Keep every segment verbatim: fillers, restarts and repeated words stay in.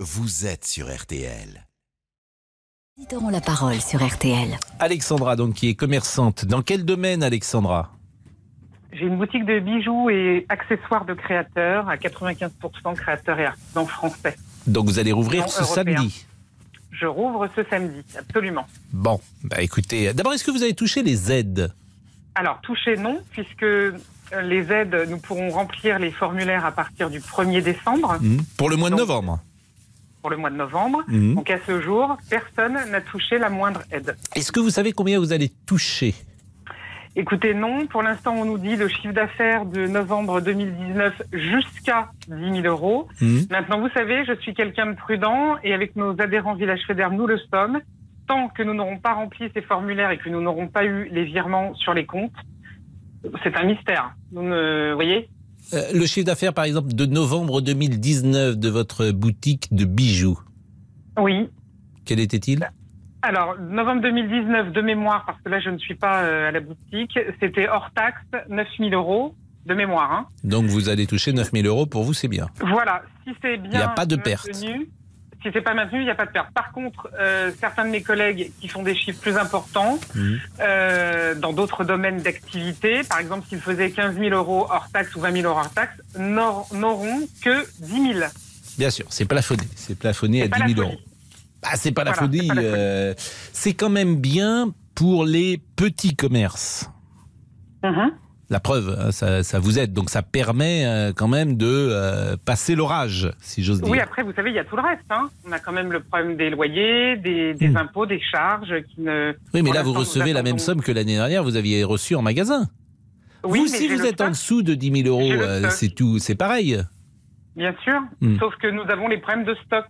vous êtes sur R T L. Ils auront la parole sur R T L. Alexandra, donc, qui est commerçante. Dans quel domaine, Alexandra ? J'ai une boutique de bijoux et accessoires de créateurs, à quatre-vingt-quinze pour cent créateurs et artisans français. Donc vous allez rouvrir Non, ce européen. samedi. Je rouvre ce samedi, absolument. Bon, bah écoutez, d'abord, est-ce que vous avez touché les aides ? Alors, toucher non, puisque les aides, nous pourrons remplir les formulaires à partir du premier décembre, mmh. Pour le mois de Donc, novembre. pour le mois de novembre. Mmh. Donc à ce jour, personne n'a touché la moindre aide. Est-ce que vous savez combien vous allez toucher ? Écoutez, non, pour l'instant, on nous dit le chiffre d'affaires de novembre deux mille dix-neuf jusqu'à dix mille euros. mmh. Maintenant, vous savez, je suis quelqu'un de prudent et avec nos adhérents Village Fédère, nous le sommes. Tant que nous n'aurons pas rempli ces formulaires et que nous n'aurons pas eu les virements sur les comptes, c'est un mystère. Vous me voyez ? Euh, le chiffre d'affaires, par exemple, de novembre deux mille dix-neuf de votre boutique de bijoux, Oui. quel était-il ? Alors, novembre deux mille dix-neuf, de mémoire, parce que là, je ne suis pas euh, à la boutique, c'était hors taxe, neuf mille euros, de mémoire. Hein. Donc vous allez toucher neuf mille euros, pour vous c'est bien. Voilà, si c'est bien Il n'y a pas de maintenu, perte. si c'est pas maintenu, il n'y a pas de perte. Par contre, euh, certains de mes collègues qui font des chiffres plus importants, Mmh. euh, dans d'autres domaines d'activité, par exemple, s'ils faisaient quinze mille euros hors taxe ou vingt mille euros hors taxe, n'auront que dix mille. Bien sûr, c'est plafonné. C'est plafonné C'est à pas dix la mille folie. euros. Bah, c'est pas la Voilà, folie. c'est pas la folie. euh, c'est quand même bien pour les petits commerces. Mhm. La preuve, hein, ça, ça vous aide. Donc ça permet euh, quand même de euh, passer l'orage, si j'ose dire. Oui, après, vous savez, il y a tout le reste. Hein. On a quand même le problème des loyers, des, des Mmh. impôts, des charges qui ne... Oui, mais pour là, vous l'instant, recevez nous la même attendons- somme que l'année dernière, vous aviez reçu en magasin. Oui, vous, mais si j'ai vous le êtes en stock, dessous de dix mille euros, J'ai le euh, stock. c'est tout, c'est pareil. bien sûr, Mmh. sauf que nous avons les problèmes de stock.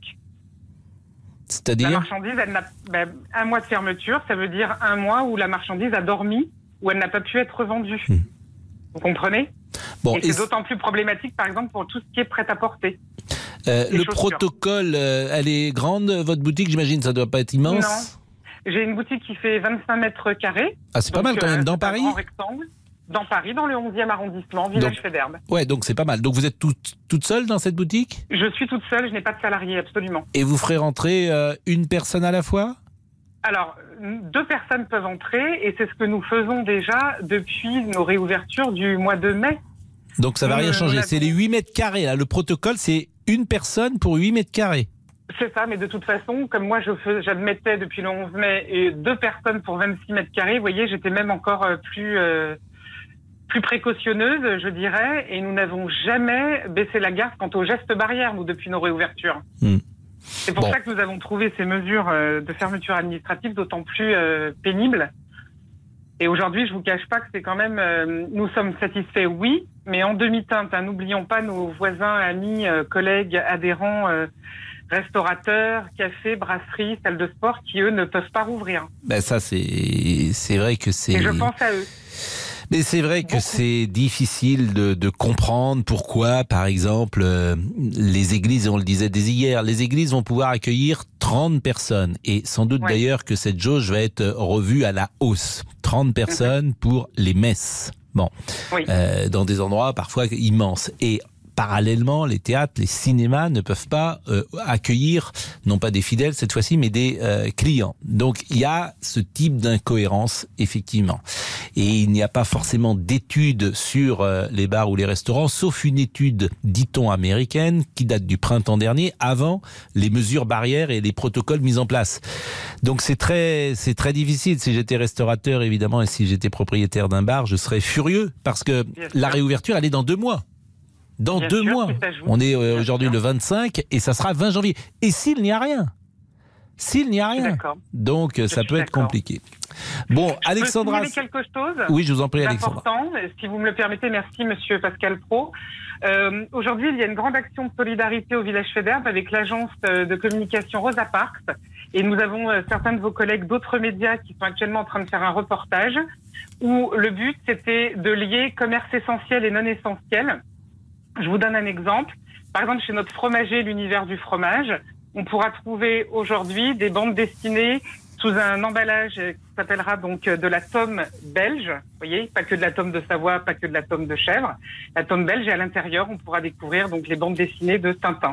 La C'est-à-dire, marchandise, elle n'a ben, un mois de fermeture, ça veut dire un mois où la marchandise a dormi, où elle n'a pas pu être vendue. Mmh. Vous comprenez ? bon, Et et c'est d'autant plus problématique, par exemple, pour tout ce qui est prêt-à-porter. euh, les le chaussures. protocole, euh, elle est grande, votre boutique, j'imagine, ça doit pas être immense. J'ai une boutique qui fait vingt-cinq mètres carrés. Ah, c'est pas Donc, mal quand euh, même. Dans c'est un Paris ? grand rectangle. Dans Paris, dans le onzième arrondissement, Village Donc- Fédère. Ouais, donc c'est pas mal. Donc vous êtes toute, toute seule dans cette boutique ? Je suis toute seule, je n'ai pas de salarié, absolument. Et vous ferez rentrer euh, une personne à la fois ? Alors, deux personnes peuvent entrer et c'est ce que nous faisons déjà depuis nos réouvertures du mois de mai. Donc ça va Euh, rien changer. on a- C'est les huit mètres carrés. Là. Le protocole, c'est une personne pour huit mètres carrés. C'est ça, mais de toute façon, comme moi je fais, j'admettais depuis le onze mai et deux personnes pour vingt-six mètres carrés, vous voyez, j'étais même encore euh, plus, euh, plus précautionneuse, je dirais, et nous n'avons jamais baissé la garde quant aux gestes barrières, nous, depuis nos réouvertures. Hmm. C'est pour Bon. ça que nous avons trouvé ces mesures euh, de fermeture administrative d'autant plus euh, pénibles. Et aujourd'hui, je vous cache pas que c'est quand même, euh, nous sommes satisfaits, oui, mais en demi-teinte. Hein, n'oublions pas nos voisins, amis, euh, collègues, adhérents, euh, restaurateurs, cafés, brasseries, salles de sport, qui eux ne peuvent pas rouvrir. Ben ça, c'est c'est vrai que c'est. Et je pense à eux. Mais c'est vrai que Beaucoup. c'est difficile de, de comprendre pourquoi, par exemple, euh, les églises, on le disait dès hier, les églises vont pouvoir accueillir trente personnes. Et sans doute Ouais. d'ailleurs que cette jauge va être revue à la hausse. trente personnes pour les messes. Bon, Oui. euh, dans des endroits parfois immenses. Et parallèlement, les théâtres, les cinémas ne peuvent pas euh, accueillir, non pas des fidèles cette fois-ci, mais des euh, clients. Donc il y a ce type d'incohérence, effectivement. Et il n'y a pas forcément d'études sur euh, les bars ou les restaurants, sauf une étude, dit-on, américaine, qui date du printemps dernier, avant les mesures barrières et les protocoles mis en place. Donc c'est très, c'est très difficile. Si j'étais restaurateur, évidemment, et si j'étais propriétaire d'un bar, je serais furieux, parce que Bien la sûr. réouverture, elle est dans deux mois. Dans Bien deux sûr, mois. tout ça joue. On est euh, Bien aujourd'hui sûr. le vingt-cinq et ça sera vingt janvier. Et s'il n'y a rien S'il n'y a Je suis rien. d'accord. Donc ça suis peut être d'accord. compliqué. Bon, Je peux Alexandra. signaler quelque chose Oui, je vous en prie, Alexandra. d'important, si vous me le permettez. Merci, Monsieur Pascal Pro. Euh, aujourd'hui, il y a une grande action de solidarité au Village Fédère avec l'agence euh, de communication Rosa Parks. Et nous avons euh, certains de vos collègues d'autres médias qui sont actuellement en train de faire un reportage où le but, c'était de lier commerce essentiel et non essentiel. Je vous donne un exemple. Par exemple, chez notre fromager, l'univers du fromage, on pourra trouver aujourd'hui des bandes dessinées sous un emballage qui s'appellera donc de la tome belge. Vous voyez, pas que de la tome de Savoie, pas que de la tome de chèvre. La tome belge, et à l'intérieur, on pourra découvrir donc les bandes dessinées de Tintin.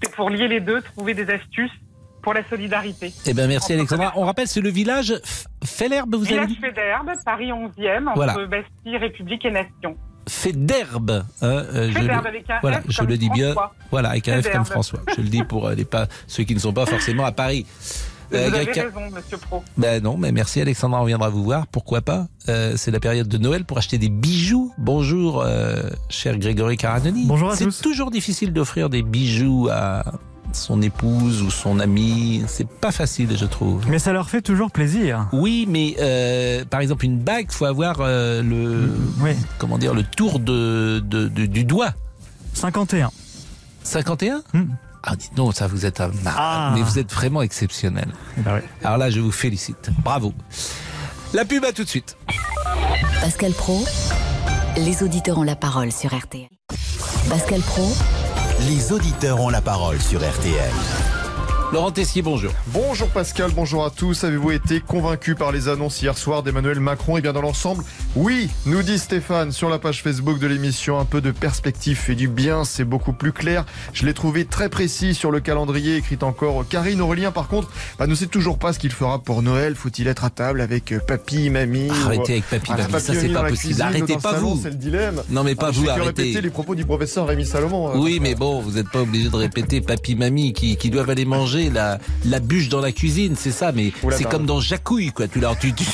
c'est pour lier les deux, trouver des astuces pour la solidarité. Eh ben merci Alexandra. On rappelle, c'est le village Fellerbe, vous avez Village dit Fédherbe, Paris onzième, entre Voilà. Bastille, République et Nation. Fédherbe. Hein, euh, je Fédherbe le- avec un voilà, F je comme le dis bien. François. Voilà, avec un F comme Fédherbe. François. Je le dis pour euh, les pas, ceux qui ne sont pas forcément à Paris. Vous Euh, avez quelqu'un- raison, monsieur Pro. Ben non, mais merci Alexandra, on viendra vous voir, pourquoi pas. Euh, c'est la période de Noël pour acheter des bijoux. Bonjour, euh, cher Grégory Caranoni. Bonjour à c'est tous. C'est toujours difficile d'offrir des bijoux à son épouse ou son ami. C'est pas facile, je trouve. Mais ça leur fait toujours plaisir. Oui, mais euh, par exemple, une bague, faut avoir euh, le, Oui, comment dire, le tour de, de, de- du doigt. cinquante et un. cinquante et un Hmm. Ah, dites donc, ça vous êtes un malade. Ah. Mais vous êtes vraiment exceptionnel. Eh ben oui. Alors là, je vous félicite. Bravo. La pub, à tout de suite. Pascal Pro, les auditeurs ont la parole sur R T L. Pascal Pro, Les auditeurs ont la parole sur R T L. Laurent Tessier, bonjour. Bonjour Pascal, bonjour à tous. Avez-vous été convaincu par les annonces hier soir d'Emmanuel Macron? Et bien dans l'ensemble, oui, nous dit Stéphane sur la page Facebook de l'émission. Un peu de perspective fait du bien, c'est beaucoup plus clair. Je l'ai trouvé très précis sur le calendrier, écrit encore Karine. Aurélien par contre, bah, ne sait toujours pas ce qu'il fera pour Noël. Faut-il être à table avec euh, papy, mamie? Arrêtez ou, avec papy, ah, mamie, papy, ça c'est mamie dans pas la possible. cuisine, Arrêtez dans le pas salon, vous. c'est le dilemme. Non mais pas Ah, vous, j'ai que arrêtez. répéter les propos du professeur Rémi Salomon. hein. Oui, mais bon, vous n'êtes pas obligé de répéter papy, mamie qui, qui doivent aller manger la, la bûche dans la cuisine, c'est ça, mais Oula, c'est pardon. comme dans Jacouille, quoi. Tu, leur, tu, tu,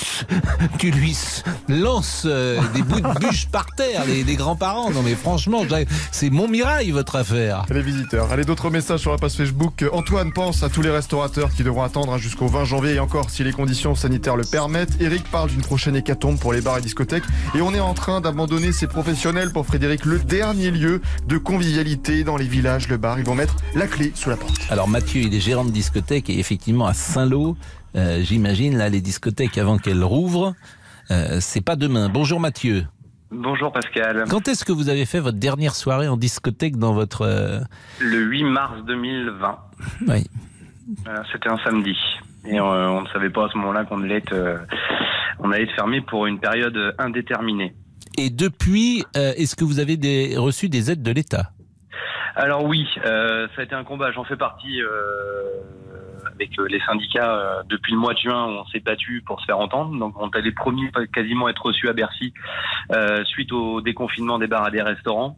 tu lui lances euh, des bouts de bûche par terre, les, les grands-parents. Non mais franchement, c'est Montmirail votre affaire. Les visiteurs. Allez, d'autres messages sur la page Facebook. Antoine pense à tous les restaurateurs qui devront attendre hein, jusqu'au vingt janvier et encore si les conditions sanitaires le permettent. Eric parle d'une prochaine hécatombe pour les bars et discothèques. Et on est en train d'abandonner ces professionnels pour Frédéric, le dernier lieu de convivialité dans les villages, le bar. Ils vont mettre la clé sous la porte. Alors Mathieu, il est gérant de discothèque et effectivement à Saint-Lô, euh, j'imagine là les discothèques avant qu'elles rouvrent, euh, c'est pas demain. Bonjour Mathieu. Bonjour Pascal. Quand est-ce que vous avez fait votre dernière soirée en discothèque dans votre... euh, Le huit mars deux mille vingt, Oui. euh, c'était un samedi. Et euh, on ne savait pas à ce moment-là qu'on allait être, euh, on allait être fermé pour une période indéterminée. Et depuis, euh, est-ce que vous avez des, reçu des aides de l'État? Alors oui, euh, ça a été un combat. J'en fais partie euh, avec les syndicats euh, depuis le mois de juin où on s'est battu pour se faire entendre. Donc on était les premiers quasiment être reçus à Bercy euh, suite au déconfinement des bars et des restaurants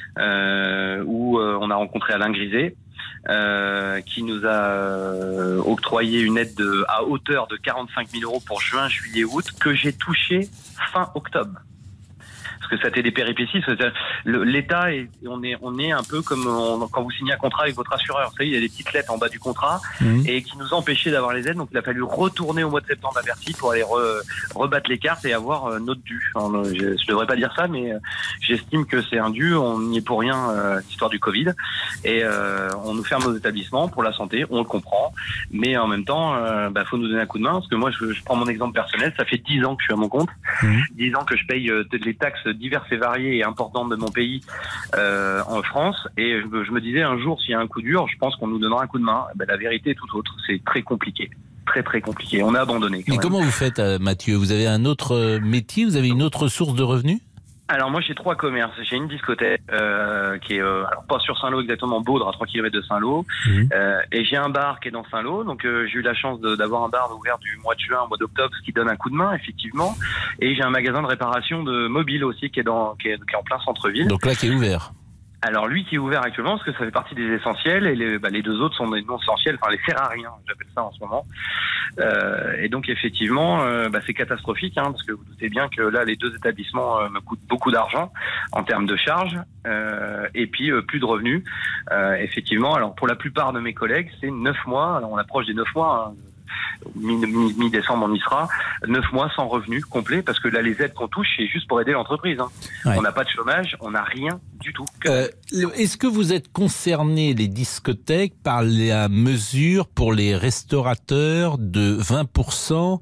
euh, où euh, on a rencontré Alain Griset. Euh, qui nous a euh, octroyé une aide de, à hauteur de quarante-cinq mille euros pour juin, juillet, août, que j'ai touché fin octobre. Parce que ça a été des péripéties. Le, L'État, est, on, est, on est un peu comme on, quand vous signez un contrat avec votre assureur. Vous savez, il y a des petites lettres en bas du contrat mmh. et qui nous empêchaient d'avoir les aides. Donc il a fallu retourner au mois de septembre à Bercy pour aller re, rebattre les cartes et avoir euh, notre dû. Enfin, je ne devrais pas dire ça, mais euh, j'estime que c'est un dû. On n'y est pour rien, euh, l'histoire du Covid. Et euh, on nous ferme nos établissements pour la santé. On le comprend. Mais en même temps, il euh, bah, faut nous donner un coup de main. Parce que moi, je, je prends mon exemple personnel. Ça fait dix ans que je suis à mon compte. Mmh. dix ans que je paye euh, les taxes diverses et variées et importantes de mon pays euh, en France, et je, je me disais un jour s'il y a un coup dur, je pense qu'on nous donnera un coup de main. Ben, la vérité est tout autre, c'est très compliqué, très très compliqué, on a abandonné. Et même. Comment vous faites euh, Mathieu? Vous avez un autre métier, vous avez une autre source de revenus? Alors moi j'ai trois commerces, j'ai une discothèque euh, qui est euh, alors pas sur Saint-Lô exactement, Baudre à trois kilomètres de Saint-Lô, mmh. euh, et j'ai un bar qui est dans Saint-Lô, donc euh, j'ai eu la chance de, d'avoir un bar ouvert du mois de juin au mois d'octobre, ce qui donne un coup de main effectivement, et j'ai un magasin de réparation de mobile aussi qui est dans qui est, qui est en plein centre-ville. Donc là qui est ouvert. Alors lui qui est ouvert actuellement parce que ça fait partie des essentiels et les, bah, les deux autres sont des non essentiels, enfin les sert à rien, j'appelle ça en ce moment. Euh, et donc effectivement, euh, bah, c'est catastrophique hein, parce que vous doutez bien que là les deux établissements euh, me coûtent beaucoup d'argent en termes de charges euh, et puis euh, plus de revenus. Euh, effectivement, alors pour la plupart de mes collègues, c'est neuf mois. Alors on approche des neuf mois. Hein, mi-décembre on y sera, neuf mois sans revenus complets parce que là les aides qu'on touche c'est juste pour aider l'entreprise hein. Ouais. On n'a pas de chômage, on n'a rien du tout. Euh, est-ce que vous êtes concernés les discothèques par la mesure pour les restaurateurs de vingt pour cent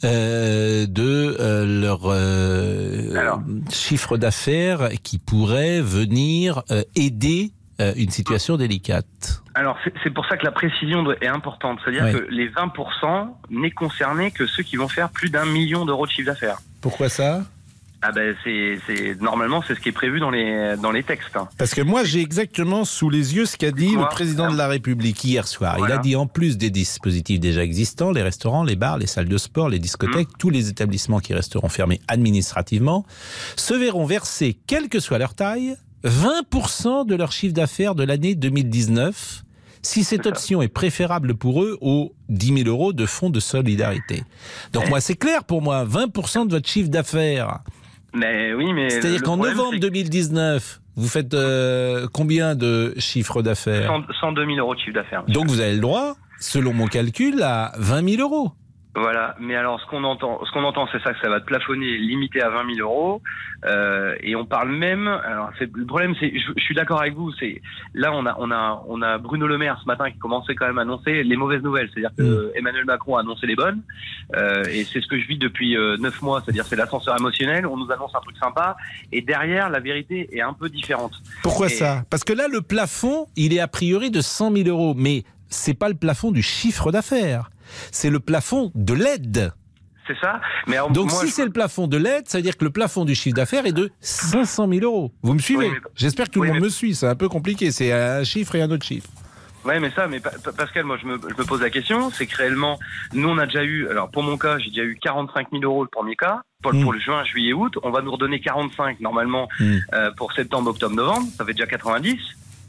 euh, de euh, leur euh, Alors, chiffre d'affaires qui pourrait venir euh, aider euh, une situation délicate? Alors, c'est, c'est pour ça que la précision est importante. C'est-à-dire oui. que les vingt pour cent n'est concerné que ceux qui vont faire plus d'un million d'euros de chiffre d'affaires. Pourquoi ça ? Ah ben c'est, c'est normalement c'est ce qui est prévu dans les dans les textes. Hein. Parce que moi j'ai exactement sous les yeux ce qu'a dit Moi, le président de la République hier soir. Voilà. Il a dit en plus des dispositifs déjà existants, les restaurants, les bars, les salles de sport, les discothèques, mmh. tous les établissements qui resteront fermés administrativement se verront verser, quelle que soit leur taille, vingt pour cent de leur chiffre d'affaires de l'année deux mille dix-neuf. Si cette option est préférable pour eux aux dix mille euros de fonds de solidarité. Donc moi, c'est clair pour moi, vingt pour cent de votre chiffre d'affaires. Mais oui, mais c'est-à-dire qu'en novembre c'est... deux mille dix-neuf, vous faites euh, combien de chiffre d'affaires ? cent deux mille euros de chiffre d'affaires. Donc vous avez le droit, selon mon calcul, à vingt mille euros. Voilà, mais alors ce qu'on entend, ce qu'on entend, c'est ça, que ça va te plafonner, limité à vingt mille euros, euh, et on parle même. Alors c'est, le problème, c'est, je, je suis d'accord avec vous, c'est là on a, on a, on a Bruno Le Maire ce matin qui commençait quand même à annoncer les mauvaises nouvelles, c'est-à-dire que mmh. Emmanuel Macron a annoncé les bonnes, euh, et c'est ce que je vis depuis euh, neuf mois, c'est-à-dire c'est l'ascenseur émotionnel, on nous annonce un truc sympa, et derrière la vérité est un peu différente. Pourquoi et... ça ? Parce que là le plafond, il est a priori de cent mille euros, mais c'est pas le plafond du chiffre d'affaires. C'est le plafond de l'aide. C'est ça. Mais alors, donc moi, si je... c'est le plafond de l'aide, ça veut dire que le plafond du chiffre d'affaires est de cinq cent mille euros. Vous me suivez ? Oui, mais... J'espère que tout oui, le monde mais... me suit. C'est un peu compliqué. C'est un chiffre et un autre chiffre. Oui, mais ça, mais Pascal, moi, je me, je me pose la question. C'est que réellement, nous, on a déjà eu, alors pour mon cas, j'ai déjà eu quarante-cinq mille euros le premier cas. Pour, mmh. pour le juin, juillet, août, on va nous redonner quarante-cinq normalement mmh. euh, pour septembre, octobre, novembre. Ça fait déjà quatre-vingt-dix.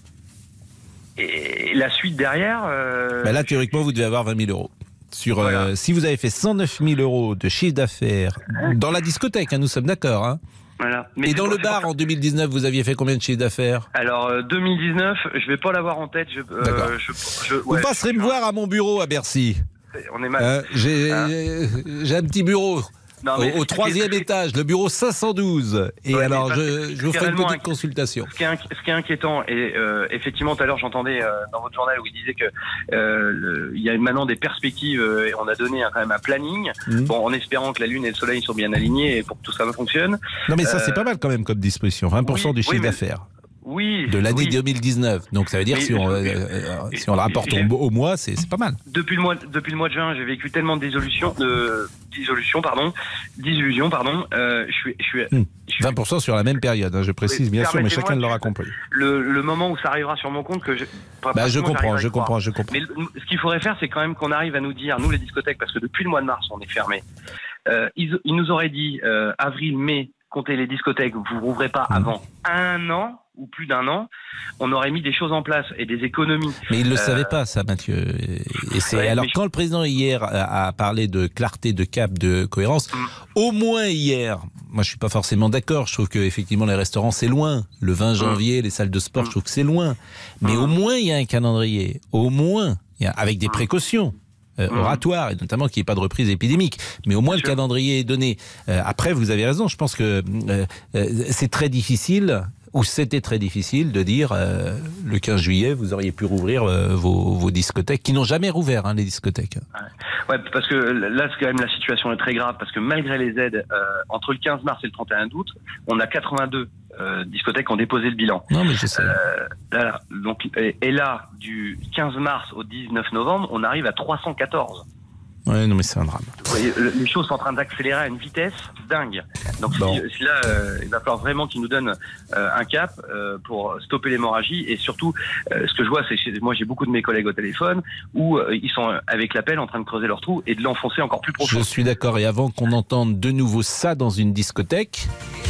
Et la suite derrière. Euh... Ben là, théoriquement, vous devez avoir vingt mille euros. Sur, voilà. euh, si vous avez fait cent neuf mille euros de chiffre d'affaires dans la discothèque, hein, nous sommes d'accord. Hein. Voilà. Mais et dans le bar, en deux mille dix-neuf, vous aviez fait combien de chiffre d'affaires ? Alors, euh, deux mille dix-neuf, je ne vais pas l'avoir en tête. Je, euh, d'accord. Je, je, ouais, vous passerez me voir à mon bureau à Bercy. On est mal. Euh, j'ai, hein j'ai un petit bureau. Non, au, au troisième est... étage, le bureau cinq cent douze. Et ouais, alors, je, je vous ferai une petite inqui... consultation. Ce qui est, inqui... ce qui est inquiétant, et euh, effectivement, tout à l'heure, j'entendais euh, dans votre journal où il disait que euh, le... il y a maintenant des perspectives, euh, et on a donné hein, quand même un planning, mmh. bon, en espérant que la Lune et le Soleil sont bien alignés et pour que tout ça fonctionne. Non, mais ça, euh... c'est pas mal quand même comme disposition. vingt pour cent oui, du chiffre oui, mais... d'affaires. Oui, de l'année oui. deux mille dix-neuf. Donc ça veut dire mais si on, euh, euh, si on le rapporte au, au mois, c'est, c'est pas mal. Depuis le mois, depuis le mois de juin, j'ai vécu tellement de dissolution, de dissolution, pardon, d'illusion, pardon. Euh, je suis, je suis, mmh. je suis... vingt pour cent sur la même période. Hein, je précise bien sûr, mais chacun l'aura compris. Le, le moment où ça arrivera sur mon compte, que je, bah, je comprends, je comprends, je comprends. Mais ce qu'il faudrait faire, c'est quand même qu'on arrive à nous dire, nous les discothèques, parce que depuis le mois de mars, on est fermés. Euh, ils, ils nous auraient dit euh, avril, mai, comptez les discothèques, vous rouvrez pas mmh. avant un an. Ou plus d'un an, on aurait mis des choses en place et des économies. Mais il ne le euh... savait pas, ça, Mathieu. Et c'est... Ouais, Alors, je... quand le président hier a parlé de clarté, de cap, de cohérence, mm. au moins hier, moi je suis pas forcément d'accord, je trouve que effectivement les restaurants c'est loin. Le vingt janvier, mm. les salles de sport, mm. je trouve que c'est loin. Mais mm. au moins il y a un calendrier, au moins, il y a... avec des précautions. Euh, mmh. oratoire, et notamment qu'il n'y ait pas de reprise épidémique. Mais au moins le calendrier est donné. Euh, après, vous avez raison, je pense que euh, euh, c'est très difficile, ou c'était très difficile de dire euh, le quinze juillet, vous auriez pu rouvrir euh, vos, vos discothèques, qui n'ont jamais rouvert, hein, les discothèques. Ouais. ouais, parce que là, c'est quand même la situation est très grave, parce que malgré les aides, euh, entre le quinze mars et le trente et un août, on a quatre-vingt-deux Euh, discothèques qui ont déposé le bilan. Non, mais je sais. Euh, là, donc, et, et là, du quinze mars au dix-neuf novembre, on arrive à trois cent quatorze. Ouais, non, mais c'est un drame. Vous voyez, les choses sont en train d'accélérer à une vitesse dingue. Donc, bon. si, si là, euh, il va falloir vraiment qu'ils nous donnent euh, un cap euh, pour stopper l'hémorragie. Et surtout, euh, ce que je vois, c'est que moi, j'ai beaucoup de mes collègues au téléphone où euh, ils sont avec la pelle en train de creuser leur trou et de l'enfoncer encore plus profond. Je suis d'accord. Et avant qu'on entende de nouveau ça dans une discothèque...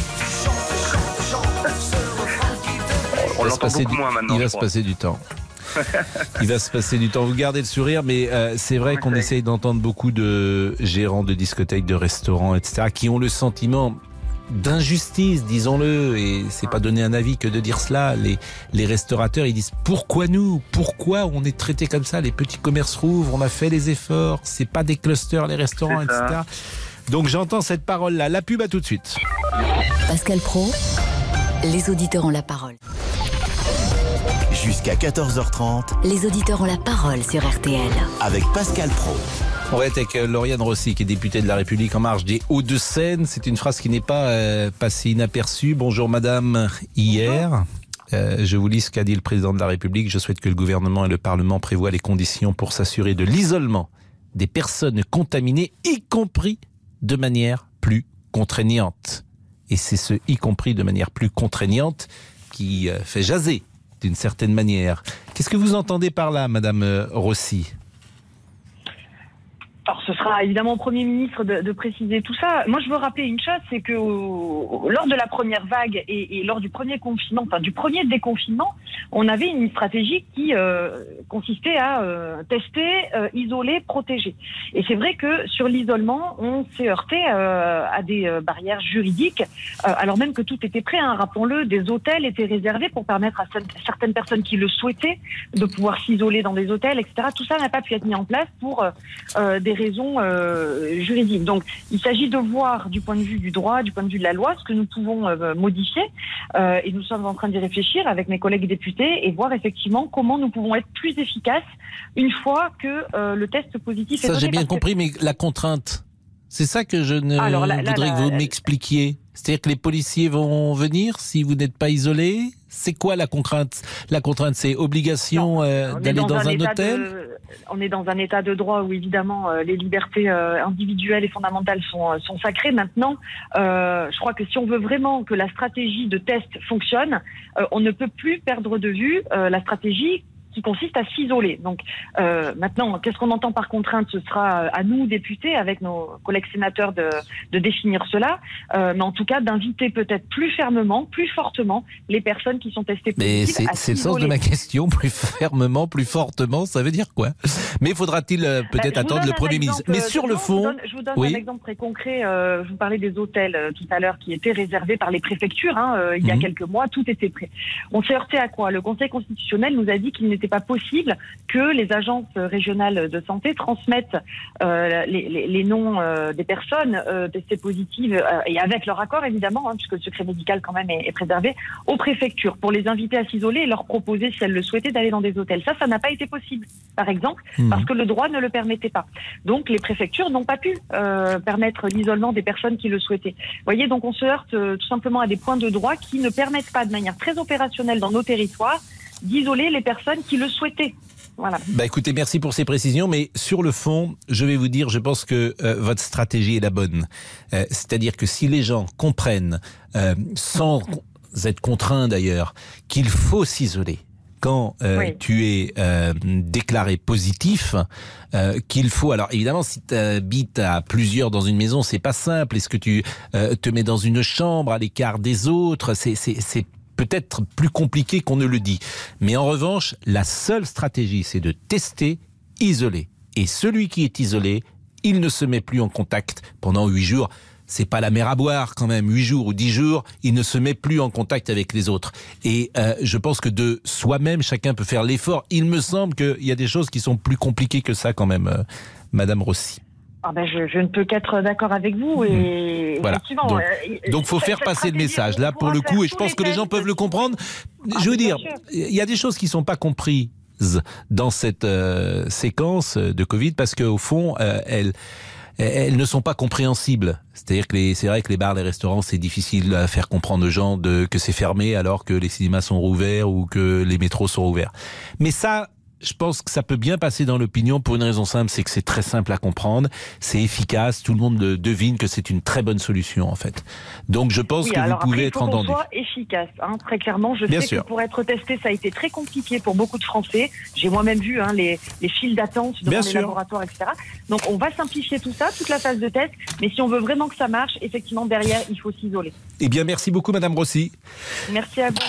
On l'entend beaucoup moins maintenant. Il va se passer du temps. Il va se passer du temps. Vous gardez le sourire, mais euh, c'est vrai qu'on essaye d'entendre beaucoup de gérants de discothèques, de restaurants, et cetera, qui ont le sentiment d'injustice, disons-le, et c'est pas donner un avis que de dire cela. Les, les restaurateurs, ils disent pourquoi nous, pourquoi on est traité comme ça. Les petits commerces rouvrent, on a fait les efforts, c'est pas des clusters les restaurants, et cetera. Donc j'entends cette parole-là. La pub, à tout de suite. Pascal Praud, les auditeurs ont la parole. Jusqu'à quatorze heures trente, les auditeurs ont la parole sur R T L. Avec Pascal Praud. On va être avec Lauriane Rossi, qui est députée de La République En Marche des Hauts-de-Seine. C'est une phrase qui n'est pas euh, passée inaperçue. Bonjour madame, hier, euh, je vous lis ce qu'a dit le président de la République. Je souhaite que le gouvernement et le Parlement prévoient les conditions pour s'assurer de l'isolement des personnes contaminées, y compris de manière plus contraignante. Et c'est ce y compris de manière plus contraignante qui fait jaser d'une certaine manière. Qu'est-ce que vous entendez par là, Madame Rossi ? Alors, ce sera évidemment au Premier ministre de, de préciser tout ça. Moi, je veux rappeler une chose, c'est que au, lors de la première vague et, et lors du premier confinement, enfin du premier déconfinement, on avait une stratégie qui euh, consistait à euh, tester, euh, isoler, protéger. Et c'est vrai que sur l'isolement, on s'est heurté euh, à des euh, barrières juridiques, euh, alors même que tout était prêt. Hein, rappelons-le, des hôtels étaient réservés pour permettre à certaines personnes qui le souhaitaient de pouvoir s'isoler dans des hôtels, et cetera. Tout ça n'a pas pu être mis en place pour euh, des raisons euh, juridiques. Donc, il s'agit de voir du point de vue du droit, du point de vue de la loi, ce que nous pouvons euh, modifier. Euh, et nous sommes en train d'y réfléchir avec mes collègues députés et voir effectivement comment nous pouvons être plus efficaces une fois que euh, le test positif est donné. Ça, j'ai bien compris, mais la contrainte, c'est ça que je ne Alors, là, là, voudrais là, que vous là, m'expliquiez. C'est-à-dire que les policiers vont venir si vous n'êtes pas isolé. C'est quoi la contrainte ? La contrainte, c'est obligation euh, d'aller dans, dans un, un hôtel de, On est dans un état de droit où, évidemment, euh, les libertés euh, individuelles et fondamentales sont, sont sacrées. Maintenant, euh, je crois que si on veut vraiment que la stratégie de test fonctionne, euh, on ne peut plus perdre de vue euh, la stratégie qui consiste à s'isoler. Donc euh, maintenant, qu'est-ce qu'on entend par contrainte ? Ce sera à nous, députés, avec nos collègues sénateurs, de, de définir cela. Euh, mais en tout cas, d'inviter peut-être plus fermement, plus fortement, les personnes qui sont testées positives. Mais c'est, à c'est le s'isoler. sens de ma question. Plus fermement, plus fortement, ça veut dire quoi ? Mais faudra-t-il euh, peut-être bah, attendre le Premier exemple, ministre ? Mais sur non, le fond, je vous donne, je vous donne oui. un exemple très concret. Euh, je vous parlais des hôtels euh, tout à l'heure qui étaient réservés par les préfectures. Hein, euh, il y a mmh. quelques mois, tout était prêt. On s'est heurté à quoi ? Le Conseil constitutionnel nous a dit qu'il n'était pas possible que les agences régionales de santé transmettent euh, les, les, les noms euh, des personnes euh, testées positives euh, et avec leur accord évidemment, hein, puisque le secret médical quand même est, est préservé, aux préfectures pour les inviter à s'isoler et leur proposer, si elles le souhaitaient, d'aller dans des hôtels. Ça, ça n'a pas été possible, par exemple, mmh. parce que le droit ne le permettait pas. Donc les préfectures n'ont pas pu euh, permettre l'isolement des personnes qui le souhaitaient. Vous voyez, donc on se heurte euh, tout simplement à des points de droit qui ne permettent pas de manière très opérationnelle dans nos territoires d'isoler les personnes qui le souhaitaient. Voilà. Bah écoutez, merci pour ces précisions, mais sur le fond, je vais vous dire, je pense que euh, votre stratégie est la bonne. Euh, c'est-à-dire que si les gens comprennent, euh, sans être contraints d'ailleurs, qu'il faut s'isoler quand euh, oui. tu es euh, déclaré positif, euh, qu'il faut... Alors évidemment, si tu habites à plusieurs dans une maison, c'est pas simple. Est-ce que tu euh, te mets dans une chambre à l'écart des autres ? C'est... c'est, c'est peut-être plus compliqué qu'on ne le dit. Mais en revanche, la seule stratégie, c'est de tester, isoler. Et celui qui est isolé, il ne se met plus en contact pendant huit jours. C'est pas la mer à boire quand même, huit jours ou dix jours, il ne se met plus en contact avec les autres. Et euh, je pense que de soi-même, chacun peut faire l'effort. Il me semble qu'il y a des choses qui sont plus compliquées que ça quand même, euh, Madame Rossi. Ah ben je, je ne peux qu'être d'accord avec vous et voilà. effectivement. Donc, euh, donc faut faire passer le message là pour le coup et je pense que les gens peuvent le comprendre. Ah, je veux dire, il y a des choses qui sont pas comprises dans cette euh, séquence de Covid parce qu'au fond, euh, elles elles ne sont pas compréhensibles. C'est-à-dire que les, c'est vrai que les bars, les restaurants, c'est difficile à faire comprendre aux gens de, que c'est fermé alors que les cinémas sont rouverts ou que les métros sont ouverts. Mais ça, je pense que ça peut bien passer dans l'opinion pour une raison simple, c'est que c'est très simple à comprendre, c'est efficace, tout le monde devine que c'est une très bonne solution en fait. Donc je pense oui, que vous pouvez après, être entendu. Il faut qu'on soit efficace, hein, très clairement. Je bien sais sûr. que pour être testé, ça a été très compliqué pour beaucoup de Français. J'ai moi-même vu hein, les, les files d'attente devant bien les sûr. laboratoires, et cetera. Donc on va simplifier tout ça, toute la phase de test. Mais si on veut vraiment que ça marche, effectivement derrière, il faut s'isoler. Eh bien merci beaucoup Madame Rossi. Merci à vous.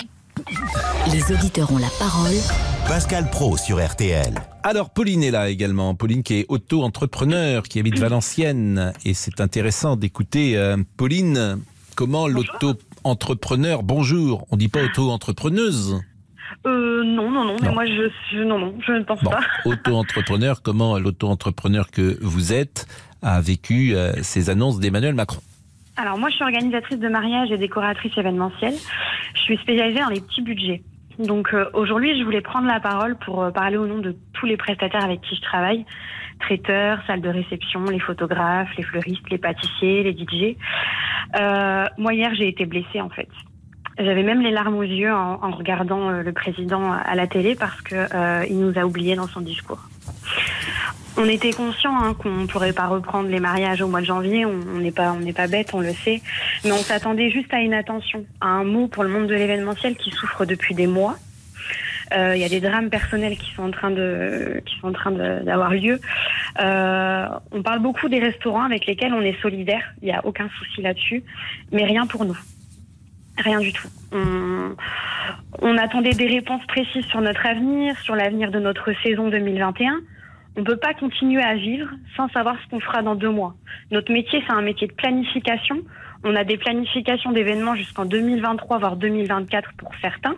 Les auditeurs ont la parole. Pascal Praud sur R T L. Alors Pauline est là également. Pauline qui est auto-entrepreneur, qui habite Valenciennes. Et c'est intéressant d'écouter euh, Pauline, comment bonjour. L'auto-entrepreneur, bonjour, on dit pas auto-entrepreneuse Euh, non, non, non, mais non. moi, je, je, non, non, je ne pense bon, pas. Auto-entrepreneur, comment l'auto-entrepreneur que vous êtes a vécu euh, ces annonces d'Emmanuel Macron? Alors, moi, je suis organisatrice de mariage et décoratrice événementielle. Je suis spécialisée dans les petits budgets. Donc, euh, aujourd'hui, je voulais prendre la parole pour euh, parler au nom de tous les prestataires avec qui je travaille. Traiteurs, salles de réception, les photographes, les fleuristes, les pâtissiers, les D J. Euh, moi, hier, j'ai été blessée, en fait. J'avais même les larmes aux yeux en, en regardant euh, le président à la télé parce que euh, il nous a oubliés dans son discours. On était conscient hein, qu'on ne pourrait pas reprendre les mariages au mois de janvier, on n'est pas, on n'est pas bête, on le sait, mais on s'attendait juste à une attention, à un mot pour le monde de l'événementiel qui souffre depuis des mois. Il euh, y a des drames personnels qui sont en train de, qui sont en train de, d'avoir lieu. Euh, on parle beaucoup des restaurants avec lesquels on est solidaire, il n'y a aucun souci là-dessus, mais rien pour nous. Rien du tout. On, on attendait des réponses précises sur notre avenir, sur l'avenir de notre saison deux mille vingt et un. On ne peut pas continuer à vivre sans savoir ce qu'on fera dans deux mois. Notre métier, c'est un métier de planification. On a des planifications d'événements jusqu'en deux mille vingt-trois, voire deux mille vingt-quatre pour certains.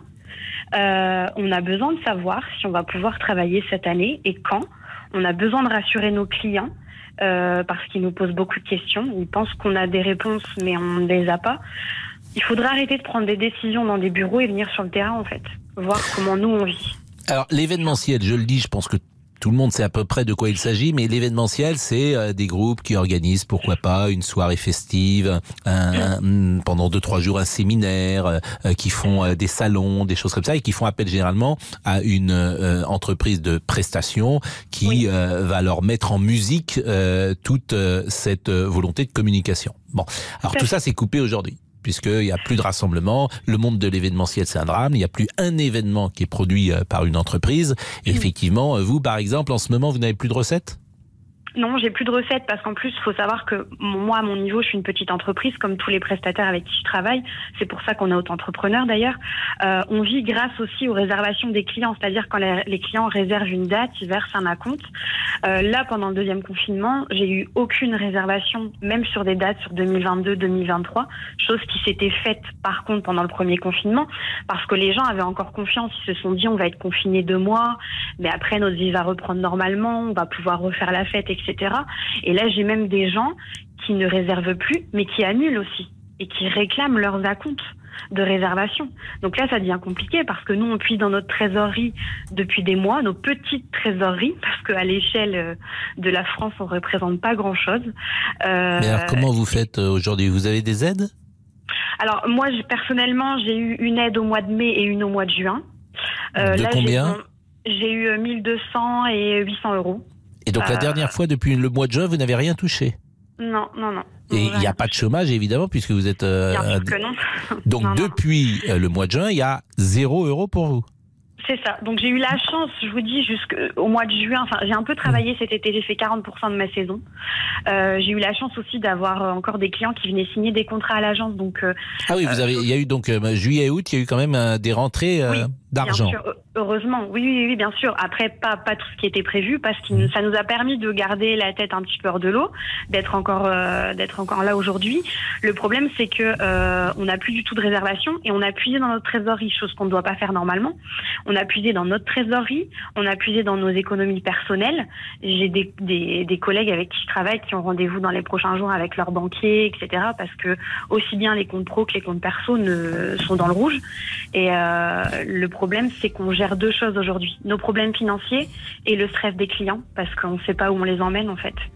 Euh, on a besoin de savoir si on va pouvoir travailler cette année et quand. On a besoin de rassurer nos clients euh, parce qu'ils nous posent beaucoup de questions. Ils pensent qu'on a des réponses, mais on ne les a pas. Il faudra arrêter de prendre des décisions dans des bureaux et venir sur le terrain, en fait. Voir comment nous, on vit. Alors, l'événementiel, je le dis, je pense que tout le monde sait à peu près de quoi il s'agit, mais l'événementiel, c'est euh, des groupes qui organisent, pourquoi pas, une soirée festive, un, un, pendant deux, trois jours, un séminaire, euh, qui font euh, des salons, des choses comme ça, et qui font appel généralement à une euh, entreprise de prestation qui oui. euh, va leur mettre en musique euh, toute euh, cette euh, volonté de communication. Bon, alors tout ça, c'est coupé aujourd'hui, puisqu'il n'y a plus de rassemblement. Le monde de l'événementiel, c'est un drame. Il n'y a plus un événement qui est produit par une entreprise. Et effectivement, vous, par exemple, en ce moment, vous n'avez plus de recettes ? Non, j'ai plus de recettes parce qu'en plus, il faut savoir que moi, à mon niveau, je suis une petite entreprise, comme tous les prestataires avec qui je travaille. C'est pour ça qu'on est auto-entrepreneur d'ailleurs. Euh, on vit grâce aussi aux réservations des clients, c'est-à-dire quand les, les clients réservent une date, ils versent un acompte. Euh, là, pendant le deuxième confinement, j'ai eu aucune réservation, même sur des dates sur deux mille vingt-deux, deux mille vingt-trois, chose qui s'était faite par contre pendant le premier confinement, parce que les gens avaient encore confiance. Ils se sont dit, on va être confinés deux mois, mais après notre vie va reprendre normalement, on va pouvoir refaire la fête, et cetera. Et là, j'ai même des gens qui ne réservent plus, mais qui annulent aussi et qui réclament leurs acomptes de réservation. Donc là, ça devient compliqué parce que nous, on puise dans notre trésorerie depuis des mois, nos petites trésoreries, parce qu'à l'échelle de la France, on ne représente pas grand-chose. Euh, mais alors, comment vous faites aujourd'hui ? Vous avez des aides ? Alors, moi, personnellement, j'ai eu une aide au mois de mai et une au mois de juin. Euh, de là, combien ? J'ai, j'ai eu mille deux cents et huit cents euros. Et donc, euh... la dernière fois, depuis le mois de juin, vous n'avez rien touché ? Non, non, non. Et il n'y a pas de chômage, évidemment, puisque vous êtes... Euh, Bien sûr que non. Donc, non, depuis non. le mois de juin, il y a zéro euro pour vous. C'est ça. Donc, j'ai eu la chance, je vous dis, jusqu'au mois de juin. Enfin, j'ai un peu travaillé cet été. J'ai fait quarante pour cent de ma saison. Euh, j'ai eu la chance aussi d'avoir encore des clients qui venaient signer des contrats à l'agence. Donc, euh, ah oui, vous avez, il y a eu donc euh, juillet et août, il y a eu quand même euh, des rentrées euh, oui, d'argent. Bien sûr, heureusement. Oui, oui, oui, bien sûr. Après, pas, pas tout ce qui était prévu, parce que mmh. ça nous a permis de garder la tête un petit peu hors de l'eau, d'être encore, euh, d'être encore là aujourd'hui. Le problème, c'est que euh, on n'a plus du tout de réservation et on a puisé dans notre trésorerie, chose qu'on ne doit pas faire normalement. On a puisé dans notre trésorerie, on a puisé dans nos économies personnelles. J'ai des, des, des collègues avec qui je travaille qui ont rendez-vous dans les prochains jours avec leurs banquiers, et cetera. Parce que aussi bien les comptes pro que les comptes perso ne, sont dans le rouge. Et euh, le problème, c'est qu'on gère deux choses aujourd'hui. Nos problèmes financiers et le stress des clients, parce qu'on ne sait pas où on les emmène en fait.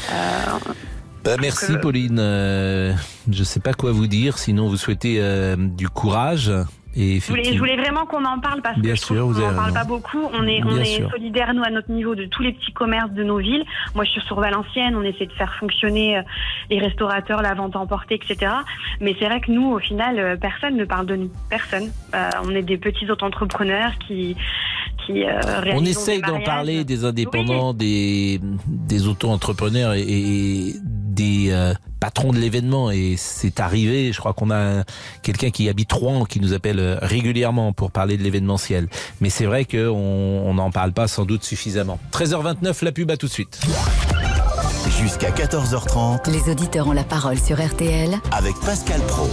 Euh, bah, merci que... Pauline. Euh, je ne sais pas quoi vous dire, sinon vous souhaitez euh, du courage. Et je, voulais, je voulais vraiment qu'on en parle parce Bien que je sûr, trouve qu'on n'en parle raison. pas beaucoup. On est, on est solidaires, nous, à notre niveau, de tous les petits commerces de nos villes. Moi, je suis sur Valenciennes, on essaie de faire fonctionner les restaurateurs, la vente à emporter, et cetera. Mais c'est vrai que nous, au final, personne ne parle de nous. Personne. Euh, on est des petits auto-entrepreneurs qui... Qui, euh, on essaye d'en parler, des indépendants, oui. des, des auto-entrepreneurs et, et des euh, patrons de l'événement. Et c'est arrivé, je crois qu'on a quelqu'un qui habite Rouen qui nous appelle régulièrement pour parler de l'événementiel. Mais c'est vrai qu'on n'en parle pas sans doute suffisamment. treize heures vingt-neuf, la pub, à tout de suite. Jusqu'à quatorze heures trente. Les auditeurs ont la parole sur R T L. Avec Pascal Praud.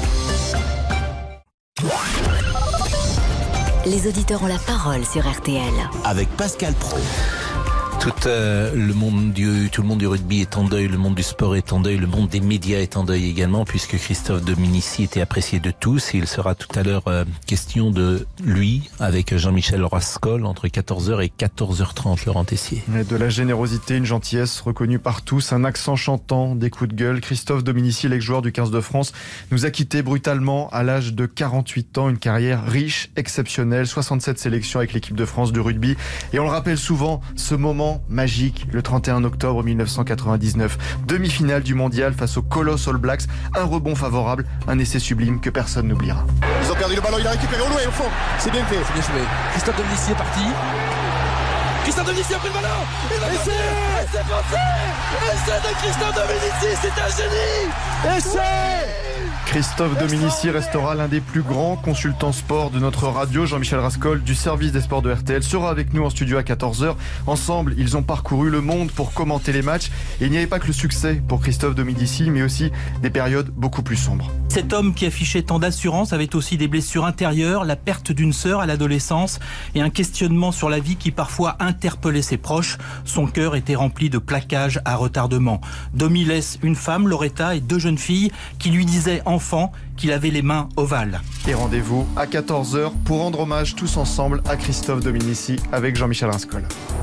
Les auditeurs ont la parole sur R T L. Avec Pascal Praud. Tout, euh, le monde du, tout le monde du rugby est en deuil, le monde du sport est en deuil, le monde des médias est en deuil également, puisque Christophe Dominici était apprécié de tous. Et il sera tout à l'heure euh, question de lui avec Jean-Michel Rascol entre quatorze heures et quatorze heures trente, Laurent Tessier. De la générosité, une gentillesse reconnue par tous, un accent chantant, des coups de gueule. Christophe Dominici, l'ex-joueur du quinze de France, nous a quittés brutalement à l'âge de quarante-huit ans. Une carrière riche, exceptionnelle, soixante-sept sélections avec l'équipe de France de rugby. Et on le rappelle souvent, ce moment moment magique le trente et un octobre mille neuf cent quatre-vingt-dix-neuf. Demi-finale du mondial face au Colosse All Blacks. Un rebond favorable, un essai sublime que personne n'oubliera. Ils ont perdu le ballon, il a récupéré au loin au fond. C'est bien fait. C'est bien joué. Christophe Dominici est parti. Christophe Dominici a pris le ballon. Et c'est c'est passé. Et c'est de Christophe Dominici, c'est un génie. Et c'est Christophe Dominici restera l'un des plus grands consultants sport de notre radio. Jean-Michel Rascol du service des sports de R T L sera avec nous en studio à quatorze heures. Ensemble, ils ont parcouru le monde pour commenter les matchs. Et il n'y avait pas que le succès pour Christophe Dominici, mais aussi des périodes beaucoup plus sombres. Cet homme qui affichait tant d'assurance avait aussi des blessures intérieures, la perte d'une sœur à l'adolescence et un questionnement sur la vie qui parfois interpellait ses proches. Son cœur était rempli de plaquages à retardement. Domi laisse une femme, Loretta, et deux jeunes filles qui lui disaient enfant qu'il avait les mains ovales. Et rendez-vous à quatorze heures pour rendre hommage tous ensemble à Christophe Dominici avec Jean-Michel Rascol.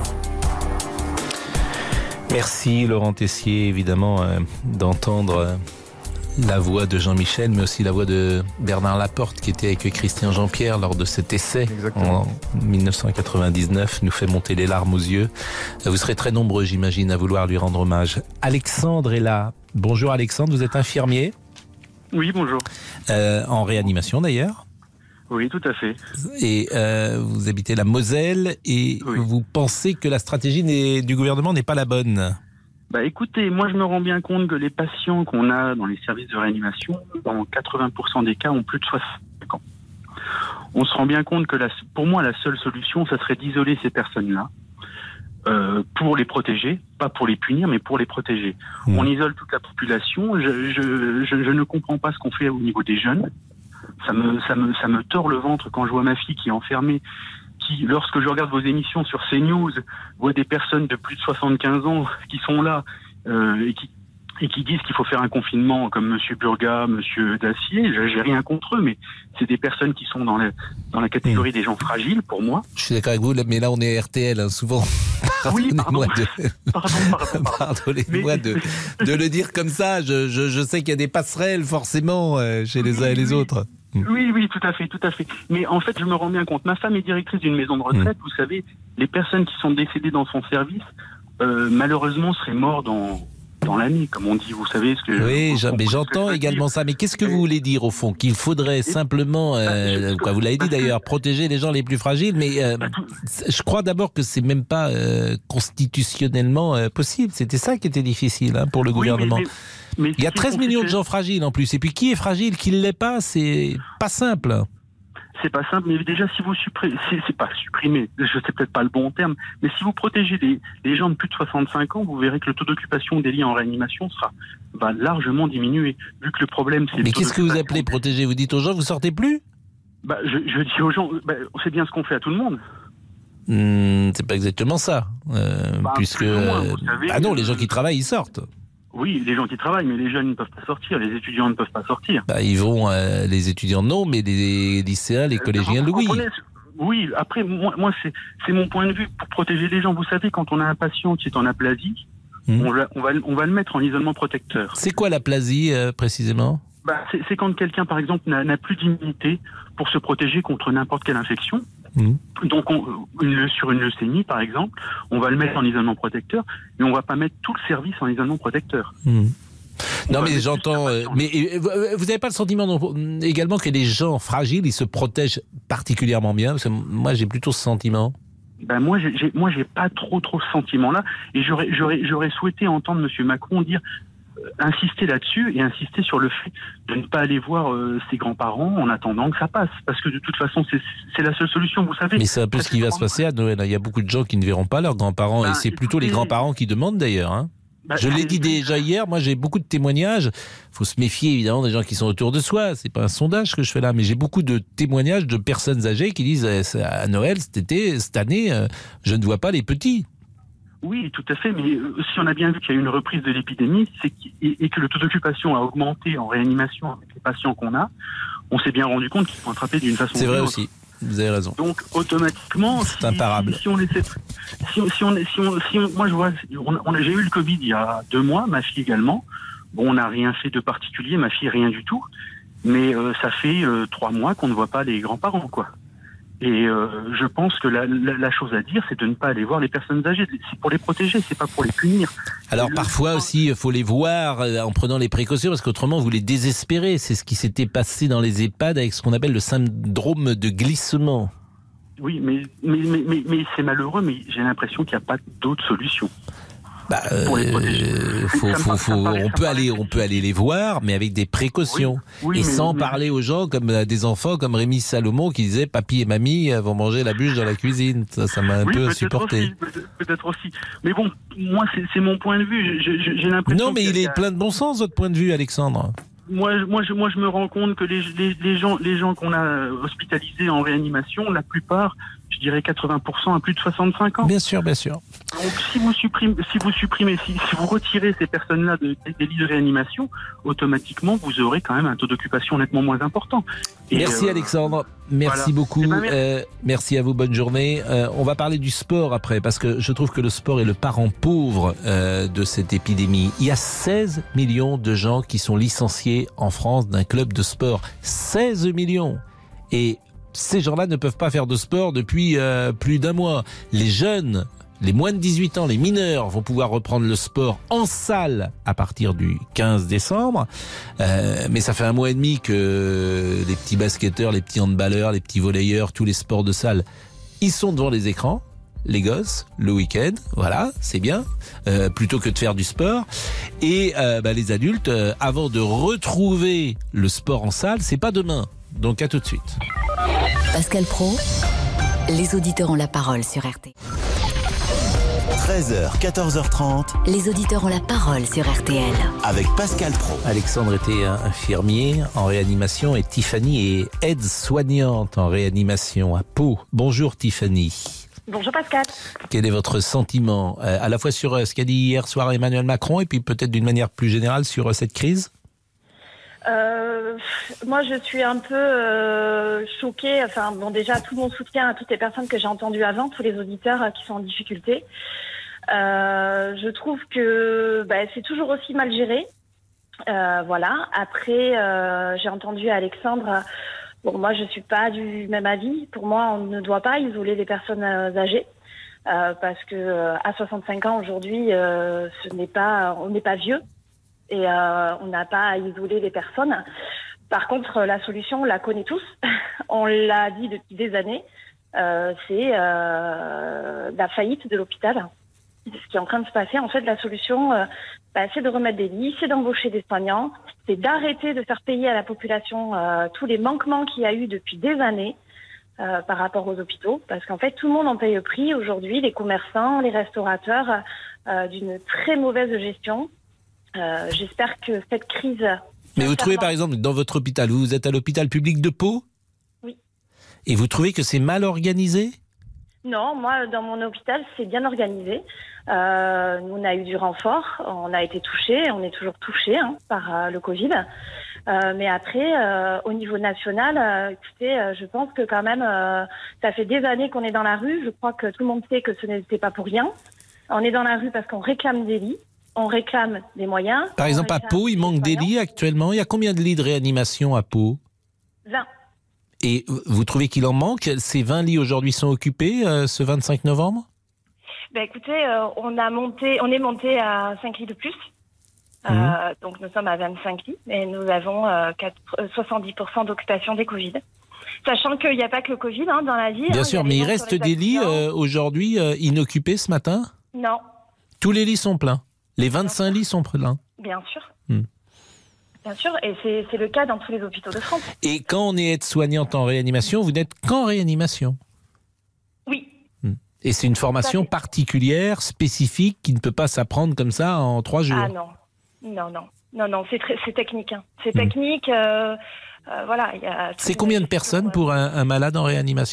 Merci Laurent Tessier, évidemment, euh, d'entendre euh, la voix de Jean-Michel, mais aussi la voix de Bernard Laporte, qui était avec Christian Jean-Pierre lors de cet essai. Exactement. En mille neuf cent quatre-vingt-dix-neuf, nous fait monter les larmes aux yeux. Vous serez très nombreux, j'imagine, à vouloir lui rendre hommage. Alexandre est là. Bonjour Alexandre, vous êtes infirmier ? Oui, bonjour. Euh, en réanimation d'ailleurs ? Oui, tout à fait. Et euh, vous habitez la Moselle et oui. Vous pensez que la stratégie n'est, du gouvernement n'est pas la bonne ? Bah écoutez, moi je me rends bien compte que les patients qu'on a dans les services de réanimation, dans quatre-vingts pour cent des cas, ont plus de soixante-cinq ans. On se rend bien compte que la, pour moi la seule solution, ça serait d'isoler ces personnes-là euh, pour les protéger, pas pour les punir, mais pour les protéger. Mmh. On isole toute la population. Je, je, je, je ne comprends pas ce qu'on fait au niveau des jeunes. Ça me, ça me, ça me tord le ventre quand je vois ma fille qui est enfermée, qui, lorsque je regarde vos émissions sur CNews, voit des personnes de plus de soixante-quinze ans qui sont là euh, et, qui, et qui disent qu'il faut faire un confinement comme Monsieur Burga, Monsieur Dacier. J'ai rien contre eux, mais c'est des personnes qui sont dans la, dans la catégorie mmh. des gens fragiles, pour moi. Je suis d'accord avec vous, mais là on est R T L, hein, souvent. Oui, pardon. De... pardon, pardon, pardon. Pardonnez-moi mais... de, de le dire comme ça. Je, je, je sais qu'il y a des passerelles, forcément, euh, chez les oui, uns et les oui. autres. Oui, oui, tout à fait, tout à fait. Mais en fait, je me rends bien compte. Ma femme est directrice d'une maison de retraite. Mmh. Vous savez, les personnes qui sont décédées dans son service, euh, malheureusement, seraient mortes dans, dans l'année, comme on dit. Vous savez ce que... Oui, je, mais j'entends également ça. Mais qu'est-ce que vous voulez dire, au fond ? Qu'il faudrait simplement, euh, quoi, vous l'avez dit d'ailleurs, protéger les gens les plus fragiles. Mais euh, je crois d'abord que c'est même pas euh, constitutionnellement euh, possible. C'était ça qui était difficile hein, pour le oui, gouvernement. Mais, mais... Mais il y a treize millions de gens fragiles en plus. Et puis qui est fragile, qui ne l'est pas, c'est pas simple. C'est pas simple, mais déjà si vous supprimez, c'est, c'est pas supprimer, je sais peut-être pas le bon terme, mais si vous protégez les, les gens de plus de soixante-cinq ans, vous verrez que le taux d'occupation des lits en réanimation sera, va largement diminuer. Vu que le problème c'est... Mais qu'est-ce que vous appelez protéger ? Vous dites aux gens, vous sortez plus ? Bah, je, je dis aux gens, bah, c'est bien ce qu'on fait à tout le monde. Mmh, c'est pas exactement ça. Euh, bah, puisque... Moins, savez, ah non, les gens qui travaillent, ils sortent. Oui, les gens qui travaillent, mais les jeunes ne peuvent pas sortir, les étudiants ne peuvent pas sortir. Bah, ils vont, euh, les étudiants non, mais les lycéens, les collégiens, euh, oui. Oui, après, moi, moi c'est, c'est mon point de vue pour protéger les gens. Vous savez, quand on a un patient qui est en aplasie, mmh. on, va, on, va, on va le mettre en isolement protecteur. C'est quoi l'aplasie, euh, précisément ? Bah, c'est, c'est quand quelqu'un, par exemple, n'a, n'a plus d'immunité pour se protéger contre n'importe quelle infection. Mmh. Donc, on, une, sur une leucémie, par exemple, on va le mettre en isolement protecteur, mais on va pas mettre tout le service en isolement protecteur. Mmh. Non, mais j'entends. Euh, mais vous n'avez pas le sentiment non, également que les gens fragiles, ils se protègent particulièrement bien ? Parce que moi, j'ai plutôt ce sentiment. Ben moi, j'ai, j'ai, moi, j'ai pas trop, trop ce sentiment-là, et j'aurais, j'aurais, j'aurais souhaité entendre Monsieur Macron dire. Insister là-dessus et insister sur le fait de ne pas aller voir euh, ses grands-parents en attendant que ça passe. Parce que de toute façon, c'est, c'est la seule solution, vous savez. Mais c'est un peu ce qui va se passer à Noël. Il y a beaucoup de gens qui ne verront pas leurs grands-parents. Ben, et c'est plutôt les grands-parents qui demandent d'ailleurs. Hein. Ben, Je l'ai dit déjà hier, moi j'ai beaucoup de témoignages. Il faut se méfier évidemment des gens qui sont autour de soi. C'est pas un sondage que je fais là, mais j'ai beaucoup de témoignages de personnes âgées qui disent euh, à Noël cet été, cette année, euh, je ne vois pas les petits. Oui, tout à fait, mais si on a bien vu qu'il y a eu une reprise de l'épidémie c'est et que le taux d'occupation a augmenté en réanimation avec les patients qu'on a, on s'est bien rendu compte qu'ils sont attrapés d'une façon... C'est vrai aussi, vous avez raison. Donc, automatiquement, c'est si, imparable. Si, si on essaie... Si on, si on, si on, si on, moi, je vois, on, on a, j'ai eu le Covid il y a deux mois, ma fille également. Bon, on n'a rien fait de particulier, ma fille rien du tout, mais euh, ça fait euh, trois mois qu'on ne voit pas les grands-parents, quoi. Et euh, je pense que la, la, la chose à dire, c'est de ne pas aller voir les personnes âgées. C'est pour les protéger, c'est pas pour les punir. Alors le... parfois aussi, il faut les voir en prenant les précautions, parce qu'autrement vous les désespérez. C'est ce qui s'était passé dans les EHPAD avec ce qu'on appelle le syndrome de glissement. Oui, mais, mais, mais, mais, mais c'est malheureux, mais j'ai l'impression qu'il n'y a pas d'autre solution. Bah, euh, faut, faut, faut, on peut aller, on peut aller les voir, mais avec des précautions oui, oui, et mais, sans mais... parler aux gens comme à des enfants comme Rémi Salomon qui disait papy et mamie vont manger la bûche dans la cuisine. Ça, ça m'a un oui, peu peut-être insupporté. Aussi, peut-être, peut-être aussi. Mais bon, moi c'est mon point de vue. J'ai, j'ai l'impression. Non, mais il est a... plein de bon sens votre point de vue, Alexandre. Moi, moi, je, moi, je me rends compte que les, les, les gens, les gens qu'on a hospitalisés en réanimation, la plupart, je dirais quatre-vingts pour cent à plus de soixante-cinq ans. Bien sûr, bien sûr. Donc, si vous supprimez, si vous supprimez, si, si vous retirez ces personnes-là de, des, des lits de réanimation, automatiquement, vous aurez quand même un taux d'occupation nettement moins important. Et merci euh, Alexandre, merci voilà. beaucoup. Ben, merci. Euh, merci à vous, bonne journée. Euh, on va parler du sport après, parce que je trouve que le sport est le parent pauvre euh, de cette épidémie. Il y a seize millions de gens qui sont licenciés en France d'un club de sport. seize millions. Et ces gens-là ne peuvent pas faire de sport depuis euh, plus d'un mois. Les jeunes, les moins de dix-huit ans, les mineurs vont pouvoir reprendre le sport en salle à partir du quinze décembre. Euh, mais ça fait un mois et demi que les petits basketteurs, les petits handballeurs, les petits volleyeurs, tous les sports de salle, ils sont devant les écrans. Les gosses, le week-end, voilà, c'est bien, euh, plutôt que de faire du sport. Et euh, bah, les adultes, euh, avant de retrouver le sport en salle, c'est pas demain. Donc à tout de suite. Pascal Praud, les auditeurs ont la parole sur R T L. treize heures, quatorze heures trente. Les auditeurs ont la parole sur R T L. Avec Pascal Praud. Alexandre était infirmier en réanimation et Tiffany est aide-soignante en réanimation à Pau. Bonjour Tiffany. Bonjour Pascal. Quel est votre sentiment euh, à la fois sur euh, ce qu'a dit hier soir Emmanuel Macron et puis peut-être d'une manière plus générale sur euh, cette crise ? Euh, moi, je suis un peu euh, choquée. Enfin, bon, déjà, tout mon soutien à toutes les personnes que j'ai entendues avant, tous les auditeurs euh, qui sont en difficulté. Euh, je trouve que bah, c'est toujours aussi mal géré. Euh, voilà. Après, euh, j'ai entendu Alexandre. Bon, moi, je suis pas du même avis. Pour moi, on ne doit pas isoler les personnes euh, âgées. Euh, parce que euh, à soixante-cinq ans aujourd'hui, euh, ce n'est pas, on n'est pas vieux. Et euh, on n'a pas à isoler les personnes. Par contre, la solution, on la connaît tous. On l'a dit depuis des années. Euh, c'est euh, la faillite de l'hôpital. Ce qui est en train de se passer. En fait, la solution, euh, bah, c'est de remettre des lits, c'est d'embaucher des soignants, c'est d'arrêter de faire payer à la population euh, tous les manquements qu'il y a eu depuis des années euh, par rapport aux hôpitaux. Parce qu'en fait, tout le monde en paye le prix aujourd'hui, les commerçants, les restaurateurs, euh, d'une très mauvaise gestion. Euh, j'espère que cette crise... Mais vous trouvez par exemple, dans votre hôpital, vous êtes à l'hôpital public de Pau ? Oui. Et vous trouvez que c'est mal organisé ? Non, moi, dans mon hôpital, c'est bien organisé. Euh, nous, on a eu du renfort, on a été touchés, on est toujours touchés hein, par euh, le Covid. Euh, mais après, euh, au niveau national, euh, écoutez, euh, je pense que quand même, euh, ça fait des années qu'on est dans la rue. Je crois que tout le monde sait que ce n'était pas pour rien. On est dans la rue parce qu'on réclame des lits. On réclame des moyens. Par exemple, à Pau, il manque des lits actuellement. Il y a combien de lits de réanimation à Pau ? vingt. Et vous trouvez qu'il en manque ? Ces vingt lits aujourd'hui sont occupés euh, ce vingt-cinq novembre ? Ben écoutez, euh, on a monté, on est monté à cinq lits de plus. Mmh. Euh, donc nous sommes à vingt-cinq lits et nous avons euh, soixante-dix pour cent d'occupation des Covid. Sachant qu'il n'y a pas que le Covid hein, dans la vie. Bien hein, sûr, mais il reste des lits euh, aujourd'hui euh, inoccupés ce matin ? Non. Tous les lits sont pleins ? Les vingt-cinq lits sont pleins. Bien sûr. Hmm. Bien sûr, et c'est, c'est le cas dans tous les hôpitaux de France. Et quand on est aide-soignante en réanimation, vous n'êtes qu'en réanimation ? Oui. Hmm. Et c'est une formation particulière, spécifique, qui ne peut pas s'apprendre comme ça en trois jours ? Ah non, non, non, non, non, c'est, très, c'est technique. Hein. C'est hmm. technique, euh, euh, voilà. Y a c'est combien de personnes euh... pour un, un malade en réanimation ?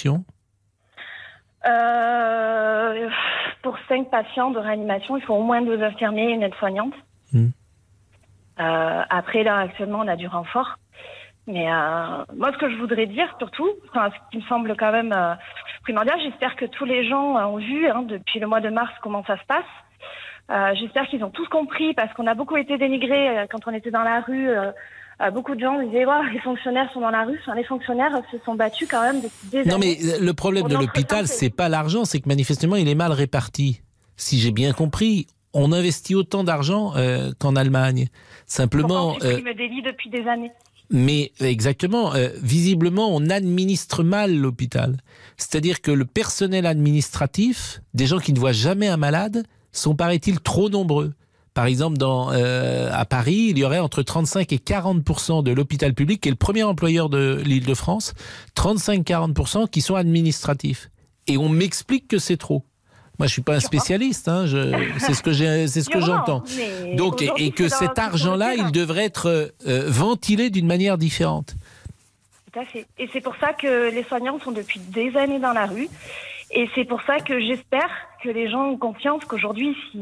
Euh, pour cinq patients de réanimation, il faut au moins deux infirmiers et une aide-soignante. Mmh. Euh, après, là, actuellement, on a du renfort. Mais euh, moi, ce que je voudrais dire, surtout, enfin, ce qui me semble quand même euh, primordial, j'espère que tous les gens ont vu, hein, depuis le mois de mars, comment ça se passe. Euh, j'espère qu'ils ont tous compris, parce qu'on a beaucoup été dénigrés euh, quand on était dans la rue, euh, Euh, beaucoup de gens disaient, oh, les fonctionnaires sont dans la rue. Enfin, les fonctionnaires se sont battus quand même depuis des années. Non, mais le problème de l'hôpital, c'est pas l'argent, c'est que manifestement, il est mal réparti. Si j'ai bien compris, on investit autant d'argent euh, qu'en Allemagne. Simplement. On supprime euh, des lits depuis des années. Mais exactement, euh, visiblement, on administre mal l'hôpital. C'est-à-dire que le personnel administratif, des gens qui ne voient jamais un malade, sont, paraît-il, trop nombreux. Par exemple, dans, euh, à Paris, il y aurait entre trente-cinq et quarante pour cent de l'hôpital public, qui est le premier employeur de l'Île-de-France, trente-cinq à quarante pour cent qui sont administratifs. Et on m'explique que c'est trop. Moi, je suis pas un spécialiste, hein, je, c'est ce que j'ai, c'est ce que j'entends. Donc, et, et que cet argent-là, il devrait être euh, ventilé d'une manière différente. Tout à fait. Et c'est pour ça que les soignants sont depuis des années dans la rue. Et c'est pour ça que j'espère que les gens ont confiance qu'aujourd'hui, si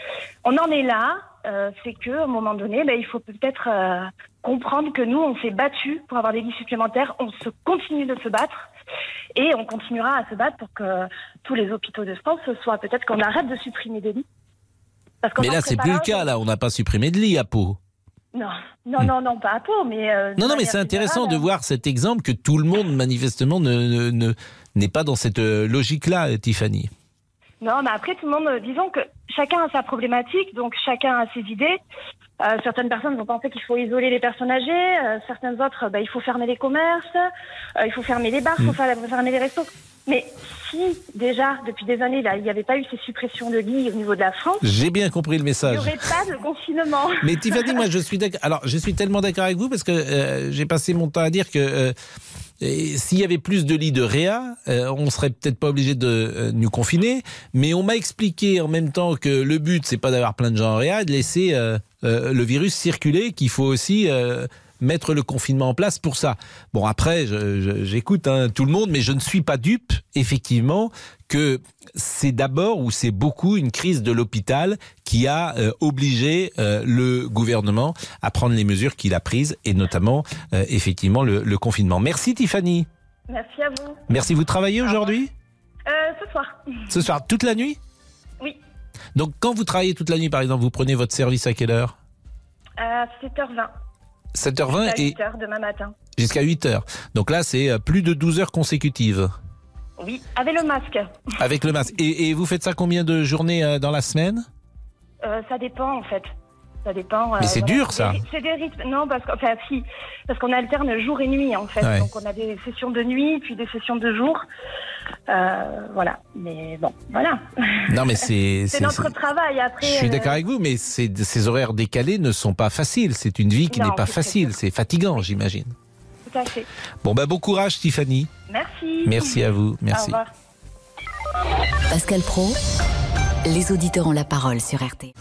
on en est là, euh, c'est qu'à un moment donné, ben, il faut peut-être euh, comprendre que nous, on s'est battus pour avoir des lits supplémentaires, on se continue de se battre et on continuera à se battre pour que tous les hôpitaux de France soient, peut-être qu'on arrête de supprimer des lits. Parce mais là, c'est plus le cas, là, on n'a pas supprimé de lits à Pau. Non, non, non, non, pas à Pau, mais... Euh, non, non, mais c'est intéressant générale, de voir cet exemple que tout le monde, manifestement, ne, ne, ne, n'est pas dans cette logique-là, Tiffany. Non, mais après, tout le monde, disons que chacun a sa problématique, donc chacun a ses idées. Euh, certaines personnes vont penser qu'il faut isoler les personnes âgées, euh, certaines autres, bah, il faut fermer les commerces, euh, il faut fermer les bars, il mmh. faut fermer les restos. Mais si, déjà, depuis des années, là, il n'y avait pas eu ces suppressions de lits au niveau de la France... J'ai bien compris le message. Il n'y aurait pas de confinement. Mais Tiffany, moi, je suis d'accord. Alors, je suis tellement d'accord avec vous parce que euh, j'ai passé mon temps à dire que euh, s'il y avait plus de lits de réa, euh, on serait peut-être pas obligé de euh, nous confiner. Mais on m'a expliqué en même temps que le but, c'est pas d'avoir plein de gens en réa, de laisser euh, euh, le virus circuler, qu'il faut aussi... Euh, mettre le confinement en place pour ça. Bon, après, je, je, j'écoute hein, tout le monde, mais je ne suis pas dupe, effectivement, que c'est d'abord ou c'est beaucoup une crise de l'hôpital qui a euh, obligé euh, le gouvernement à prendre les mesures qu'il a prises, et notamment, euh, effectivement, le, le confinement. Merci Tiffany. Merci à vous. Merci. Vous travaillez aujourd'hui ? euh, Ce soir. Ce soir, toute la nuit ? Oui. Donc, quand vous travaillez toute la nuit, par exemple, vous prenez votre service à quelle heure ? À sept heures vingt. sept heures vingt et et huit heures demain matin. Jusqu'à huit heures. Donc là, c'est plus de douze heures consécutives. Oui, avec le masque. Avec le masque. Et, et vous faites ça combien de journées dans la semaine ? euh, Ça dépend en fait. Ça dépend. Mais euh, c'est voilà. dur ça. C'est des rythmes. Non, parce que, enfin, si, parce qu'on alterne jour et nuit en fait. Ouais. Donc on a des sessions de nuit puis des sessions de jour. Euh, voilà. Mais bon, voilà. Non, mais c'est. c'est, c'est notre c'est... travail après. Je suis d'accord avec vous, mais c'est, ces horaires décalés ne sont pas faciles. C'est une vie qui non, n'est pas facile. C'est fatigant, j'imagine. Tout à fait. Bon, ben, bon courage, Tiffany. Merci. Merci à vous. Merci. Au revoir. Pascal Praud, les auditeurs ont la parole sur R T L.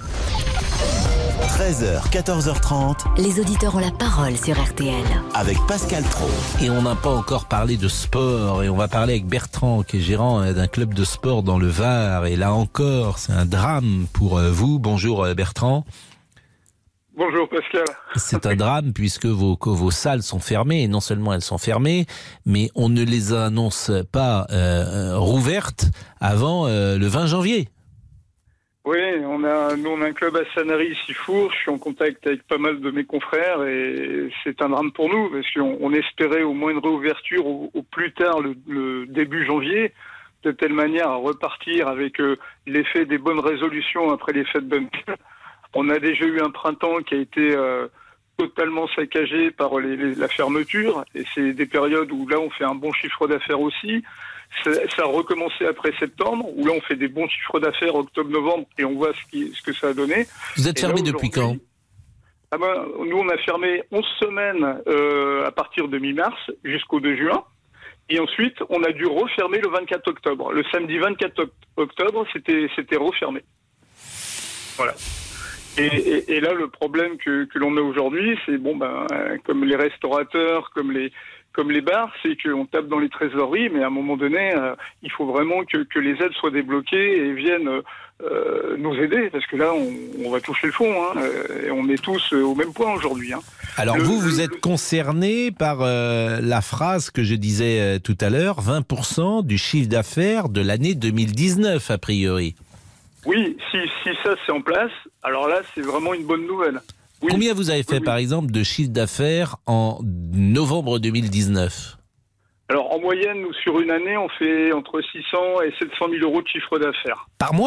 treize heures, quatorze heures trente. Les auditeurs ont la parole sur R T L. Avec Pascal Praud. Et on n'a pas encore parlé de sport. Et on va parler avec Bertrand, qui est gérant d'un club de sport dans le Var. Et là encore, c'est un drame pour vous. Bonjour Bertrand. Bonjour Pascal. C'est un drame puisque vos, vos salles sont fermées. Et non seulement elles sont fermées, mais on ne les annonce pas euh, rouvertes avant euh, le vingt janvier. Oui, on a, nous on a un club à Sanary-Sifour, je suis en contact avec pas mal de mes confrères et c'est un drame pour nous parce qu'on on espérait au moins une réouverture au, au plus tard le, le début janvier, de telle manière à repartir avec euh, l'effet des bonnes résolutions après les fêtes de Noël. On a déjà eu un printemps qui a été euh, totalement saccagé par les, les, la fermeture et c'est des périodes où là on fait un bon chiffre d'affaires aussi. Ça, ça a recommencé après septembre, où là on fait des bons chiffres d'affaires octobre-novembre et on voit ce, qui, ce que ça a donné. Vous êtes fermé depuis quand ? ah ben, Nous on a fermé onze semaines euh, à partir de mi-mars jusqu'au deux juin. Et ensuite on a dû refermer le vingt-quatre octobre. Le samedi vingt-quatre octobre, c'était, c'était refermé. Voilà. Et, et, et là le problème que, que l'on a aujourd'hui, c'est bon ben comme les restaurateurs, comme les... comme les bars, c'est qu'on tape dans les trésoreries, mais à un moment donné, euh, il faut vraiment que, que les aides soient débloquées et viennent euh, nous aider, parce que là, on, on va toucher le fond, hein, et on est tous au même point aujourd'hui. Hein. Alors le, vous, vous le, êtes concerné par euh, la phrase que je disais euh, tout à l'heure, vingt pour cent du chiffre d'affaires de l'année deux mille dix-neuf, a priori. Oui, si, si ça c'est en place, alors là, c'est vraiment une bonne nouvelle. Oui. Combien vous avez fait, oui, oui. par exemple, de chiffre d'affaires en novembre deux mille dix-neuf ? Alors, en moyenne, nous, sur une année, on fait entre six cents et sept cent mille euros de chiffre d'affaires. Par mois ?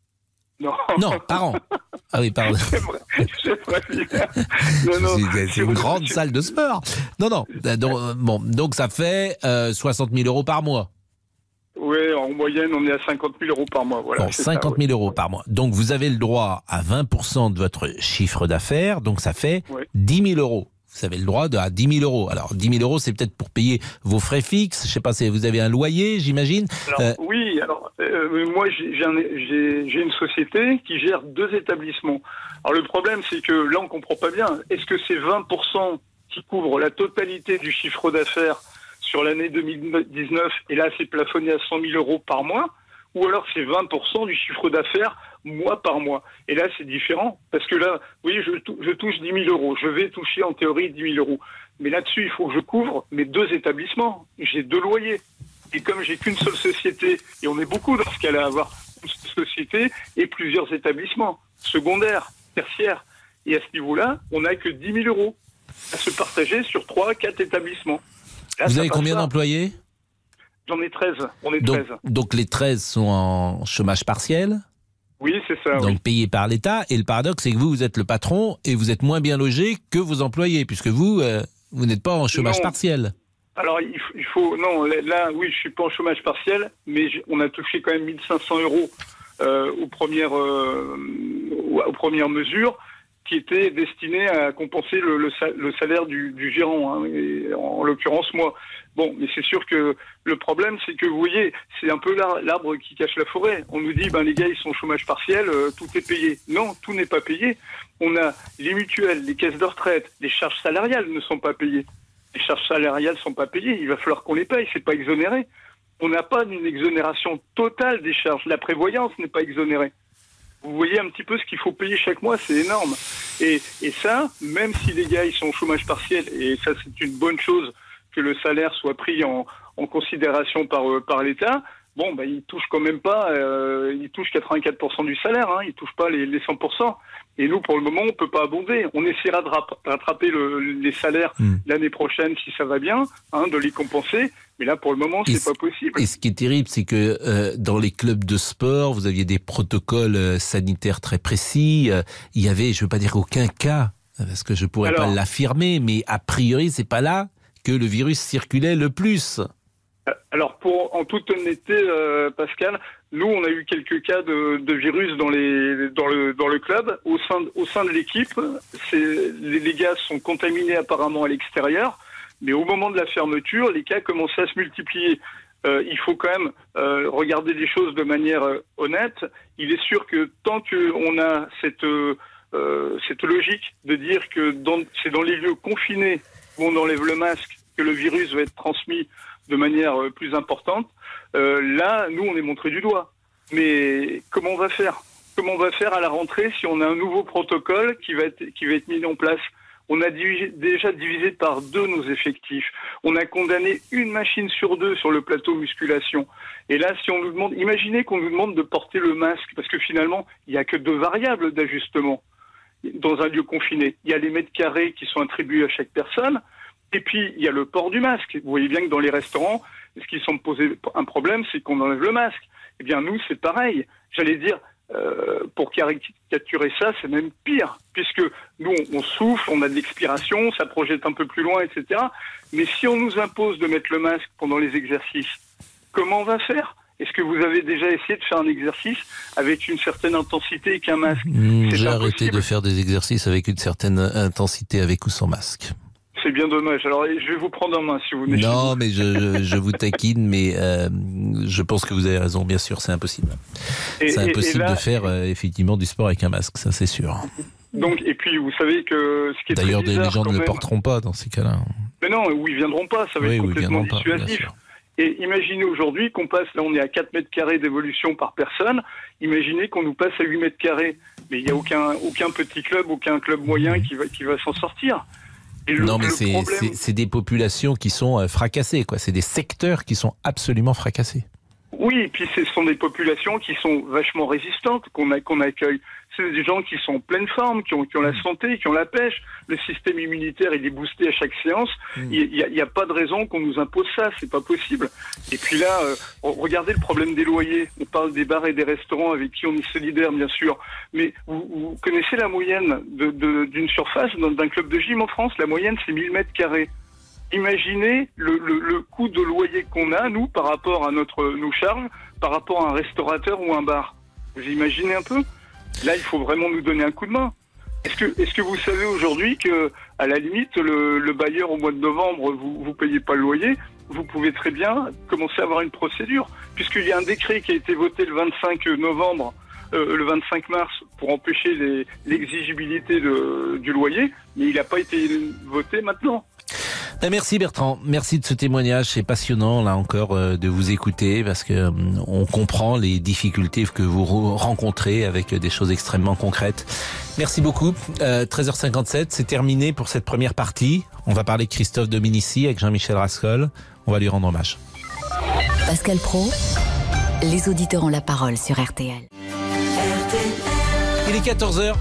Non. Non, par an. Ah oui, pardon. C'est vrai, c'est vrai. Non, non, c'est, c'est une grande salle de sport. Non, non. Donc, bon, donc ça fait euh, soixante mille euros par mois. Oui, en moyenne, on est à cinquante mille euros par mois. Voilà, bon, cinquante mille euros par mois. Donc, vous avez le droit à vingt pour cent de votre chiffre d'affaires. Donc, ça fait oui. dix mille euros. Vous avez le droit de, à dix mille euros. Alors, dix mille euros, c'est peut-être pour payer vos frais fixes. Je sais pas, c'est, vous avez un loyer, j'imagine. Alors, euh... Oui, alors, euh, moi, j'ai, j'ai, un, j'ai, j'ai une société qui gère deux établissements. Alors, le problème, c'est que là, on comprend pas bien. Est-ce que c'est vingt pour cent qui couvrent la totalité du chiffre d'affaires sur l'année deux mille dix-neuf, et là, c'est plafonné à cent mille euros par mois, ou alors c'est vingt pour cent du chiffre d'affaires mois par mois. Et là, c'est différent, parce que là, oui, je, je touche dix mille euros. Je vais toucher en théorie dix mille euros. Mais là-dessus, il faut que je couvre mes deux établissements. J'ai deux loyers. Et comme j'ai qu'une seule société, et on est beaucoup dans ce cas-là à avoir une seule société et plusieurs établissements, secondaires, tertiaires. Et à ce niveau-là, on n'a que dix mille euros à se partager sur trois, quatre établissements. Là, vous avez combien ça. d'employés ? J'en ai treize. On est donc, treize. Donc les treize sont en chômage partiel ? Oui, c'est ça. Donc oui. payés par l'État. Et le paradoxe, c'est que vous, vous êtes le patron et vous êtes moins bien logé que vos employés, puisque vous, euh, vous n'êtes pas en chômage non. partiel. Alors, il faut, il faut... Non, là, oui, je ne suis pas en chômage partiel, mais on a touché quand même mille cinq cents euros euh, aux, premières, euh, aux premières mesures, qui était destiné à compenser le, le, le salaire du, du gérant, hein, et en l'occurrence moi. Bon, mais c'est sûr que le problème, c'est que vous voyez, c'est un peu l'arbre qui cache la forêt. On nous dit, ben les gars, ils sont au chômage partiel, euh, tout est payé. Non, tout n'est pas payé. On a les mutuelles, les caisses de retraite, les charges salariales ne sont pas payées. Les charges salariales ne sont pas payées, il va falloir qu'on les paye, c'est pas exonéré. On n'a pas une exonération totale des charges. La prévoyance n'est pas exonérée. Vous voyez un petit peu ce qu'il faut payer chaque mois, c'est énorme. Et, et ça, même si les gars ils sont au chômage partiel, et ça c'est une bonne chose que le salaire soit pris en, en considération par, par l'État, bon, bah, ils touchent quand même pas, euh, ils touchent quatre-vingt-quatre pour cent du salaire, hein, ils touchent pas les, les cent pour cent. Et nous, pour le moment, on peut pas abonder. On essaiera de rattraper le, les salaires mmh. l'année prochaine si ça va bien, hein, de les compenser. Mais là, pour le moment, c'est pas possible. Et ce qui est terrible, c'est que euh, dans les clubs de sport, vous aviez des protocoles euh, sanitaires très précis. Euh, il y avait, je veux pas dire aucun cas, parce que je pourrais Alors, pas l'affirmer, mais a priori, c'est pas là que le virus circulait le plus. Alors, pour, en toute honnêteté, euh, Pascal, nous, on a eu quelques cas de, de virus dans, les, dans, le, dans le club. Au sein, au sein de l'équipe, c'est, les, les gars sont contaminés apparemment à l'extérieur, mais au moment de la fermeture, les cas commençaient à se multiplier. Euh, il faut quand même euh, regarder les choses de manière euh, honnête. Il est sûr que tant qu'on a cette, euh, cette logique de dire que dans, c'est dans les lieux confinés où on enlève le masque que le virus va être transmis de manière plus importante, euh, là, nous, on est montré du doigt. Mais comment on va faire ? Comment on va faire à la rentrée si on a un nouveau protocole qui va être, qui va être mis en place ? On a divisé, déjà divisé par deux nos effectifs. On a condamné une machine sur deux sur le plateau musculation. Et là, si on nous demande, imaginez qu'on nous demande de porter le masque, parce que finalement, il n'y a que deux variables d'ajustement dans un lieu confiné. Il y a les mètres carrés qui sont attribués à chaque personne, et puis il y a le port du masque. Vous voyez bien que dans les restaurants, ce qui semble poser un problème, c'est qu'on enlève le masque. Eh bien, nous, c'est pareil. J'allais dire, euh, pour caricaturer ça, c'est même pire, puisque nous, on, on souffle, on a de l'expiration, ça projette un peu plus loin, et cetera. Mais si on nous impose de mettre le masque pendant les exercices, comment on va faire ? Est-ce que vous avez déjà essayé de faire un exercice avec une certaine intensité et qu'un masque ? mmh, J'ai arrêté de faire des exercices avec une certaine intensité, avec ou sans masque. C'est bien dommage. Alors, je vais vous prendre en main si vous venez. Non, mais je, je, je vous taquine, mais euh, je pense que vous avez raison. Bien sûr, c'est impossible. Et, c'est impossible et, et là, de faire euh, effectivement du sport avec un masque, ça c'est sûr. Donc, et puis vous savez que ce qui est D'ailleurs, très bizarre, les gens ne même, le porteront pas dans ces cas-là. Mais non, où ils viendront pas, ça va oui, être complètement dissuasif. Pas, et imaginez aujourd'hui qu'on passe, là on est à quatre mètres carrés d'évolution par personne, imaginez qu'on nous passe à huit mètres carrés. Mais il n'y a aucun, aucun petit club, aucun club moyen mmh. qui va, qui va s'en sortir. Et le, non, mais c'est, problème... c'est, c'est des populations qui sont fracassées, quoi. C'est des secteurs qui sont absolument fracassés. Oui, et puis ce sont des populations qui sont vachement résistantes, qu'on, a, qu'on accueille. C'est des gens qui sont en pleine forme, qui ont, qui ont la santé, qui ont la pêche. Le système immunitaire, il est boosté à chaque séance. Il n'y a, il y a pas de raison qu'on nous impose ça, c'est pas possible. Et puis là, euh, regardez le problème des loyers. On parle des bars et des restaurants avec qui on est solidaire, bien sûr. Mais vous, vous connaissez la moyenne de, de, d'une surface d'un club de gym en France? La moyenne, c'est mille mètres carrés. Imaginez le, le, le coût de loyer qu'on a, nous, par rapport à notre, nos charges, par rapport à un restaurateur ou un bar. Vous imaginez un peu? Là, il faut vraiment nous donner un coup de main. Est-ce que, est-ce que vous savez aujourd'hui que, à la limite, le, le bailleur, au mois de novembre, vous, vous payez pas le loyer, vous pouvez très bien commencer à avoir une procédure, puisqu'il y a un décret qui a été voté le vingt-cinq novembre, euh, le vingt-cinq mars, pour empêcher les, l'exigibilité de, du loyer, mais il n'a pas été voté maintenant. Merci Bertrand, merci de ce témoignage, c'est passionnant là encore euh, de vous écouter parce que euh, on comprend les difficultés que vous rencontrez avec des choses extrêmement concrètes. Merci beaucoup. Euh, treize heures cinquante-sept, c'est terminé pour cette première partie. On va parler de Christophe Dominici avec Jean-Michel Rascol. On va lui rendre hommage. Pascal Praud, les auditeurs ont la parole sur R T L. Il est quatorze heures.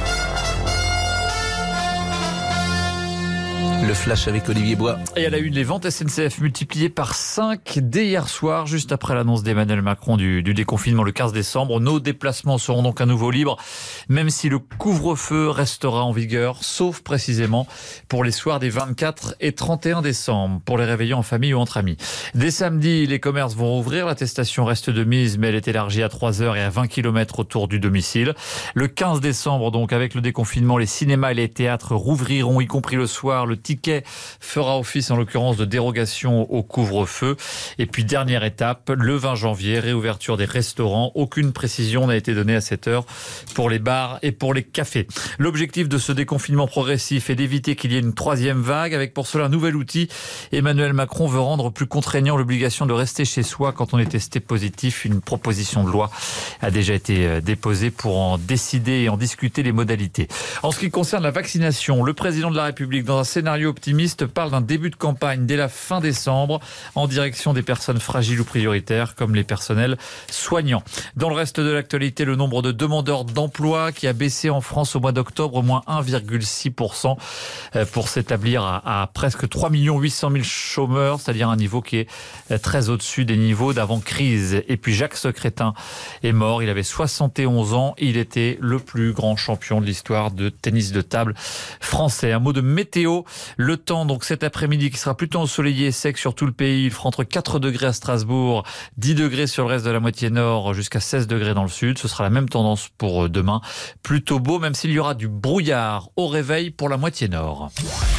Le flash avec Olivier Bois. Et à la une, les ventes S N C F multipliées par cinq dès hier soir, juste après l'annonce d'Emmanuel Macron du, du déconfinement le quinze décembre. Nos déplacements seront donc à nouveau libres, même si le couvre-feu restera en vigueur, sauf précisément pour les soirs des vingt-quatre et trente et un décembre, pour les réveillons en famille ou entre amis. Dès samedi, les commerces vont rouvrir. L'attestation reste de mise, mais elle est élargie à trois heures et à vingt kilomètres autour du domicile. Le quinze décembre, donc, avec le déconfinement, les cinémas et les théâtres rouvriront, y compris le soir. Le ticket fera office en l'occurrence de dérogation au couvre-feu. Et puis dernière étape, le vingt janvier, réouverture des restaurants. Aucune précision n'a été donnée à cette heure pour les bars et pour les cafés. L'objectif de ce déconfinement progressif est d'éviter qu'il y ait une troisième vague, avec pour cela un nouvel outil. Emmanuel Macron veut rendre plus contraignant l'obligation de rester chez soi quand on est testé positif. Une proposition de loi a déjà été déposée pour en décider et en discuter les modalités. En ce qui concerne la vaccination, le président de la République, dans un scénario optimiste, parle d'un début de campagne dès la fin décembre en direction des personnes fragiles ou prioritaires comme les personnels soignants. Dans le reste de l'actualité, le nombre de demandeurs d'emploi qui a baissé en France au mois d'octobre, au moins un virgule six pour cent pour s'établir à, à presque trois millions huit cent mille chômeurs, c'est-à-dire un niveau qui est très au-dessus des niveaux d'avant-crise. Et puis Jacques Secrétin est mort, il avait soixante et onze ans, il était le plus grand champion de l'histoire de tennis de table français. Un mot de météo. Le temps, donc, cet après-midi qui sera plutôt ensoleillé et sec sur tout le pays. Il fera entre quatre degrés à Strasbourg, dix degrés sur le reste de la moitié nord, jusqu'à seize degrés dans le sud. Ce sera la même tendance pour demain. Plutôt beau, même s'il y aura du brouillard au réveil pour la moitié nord.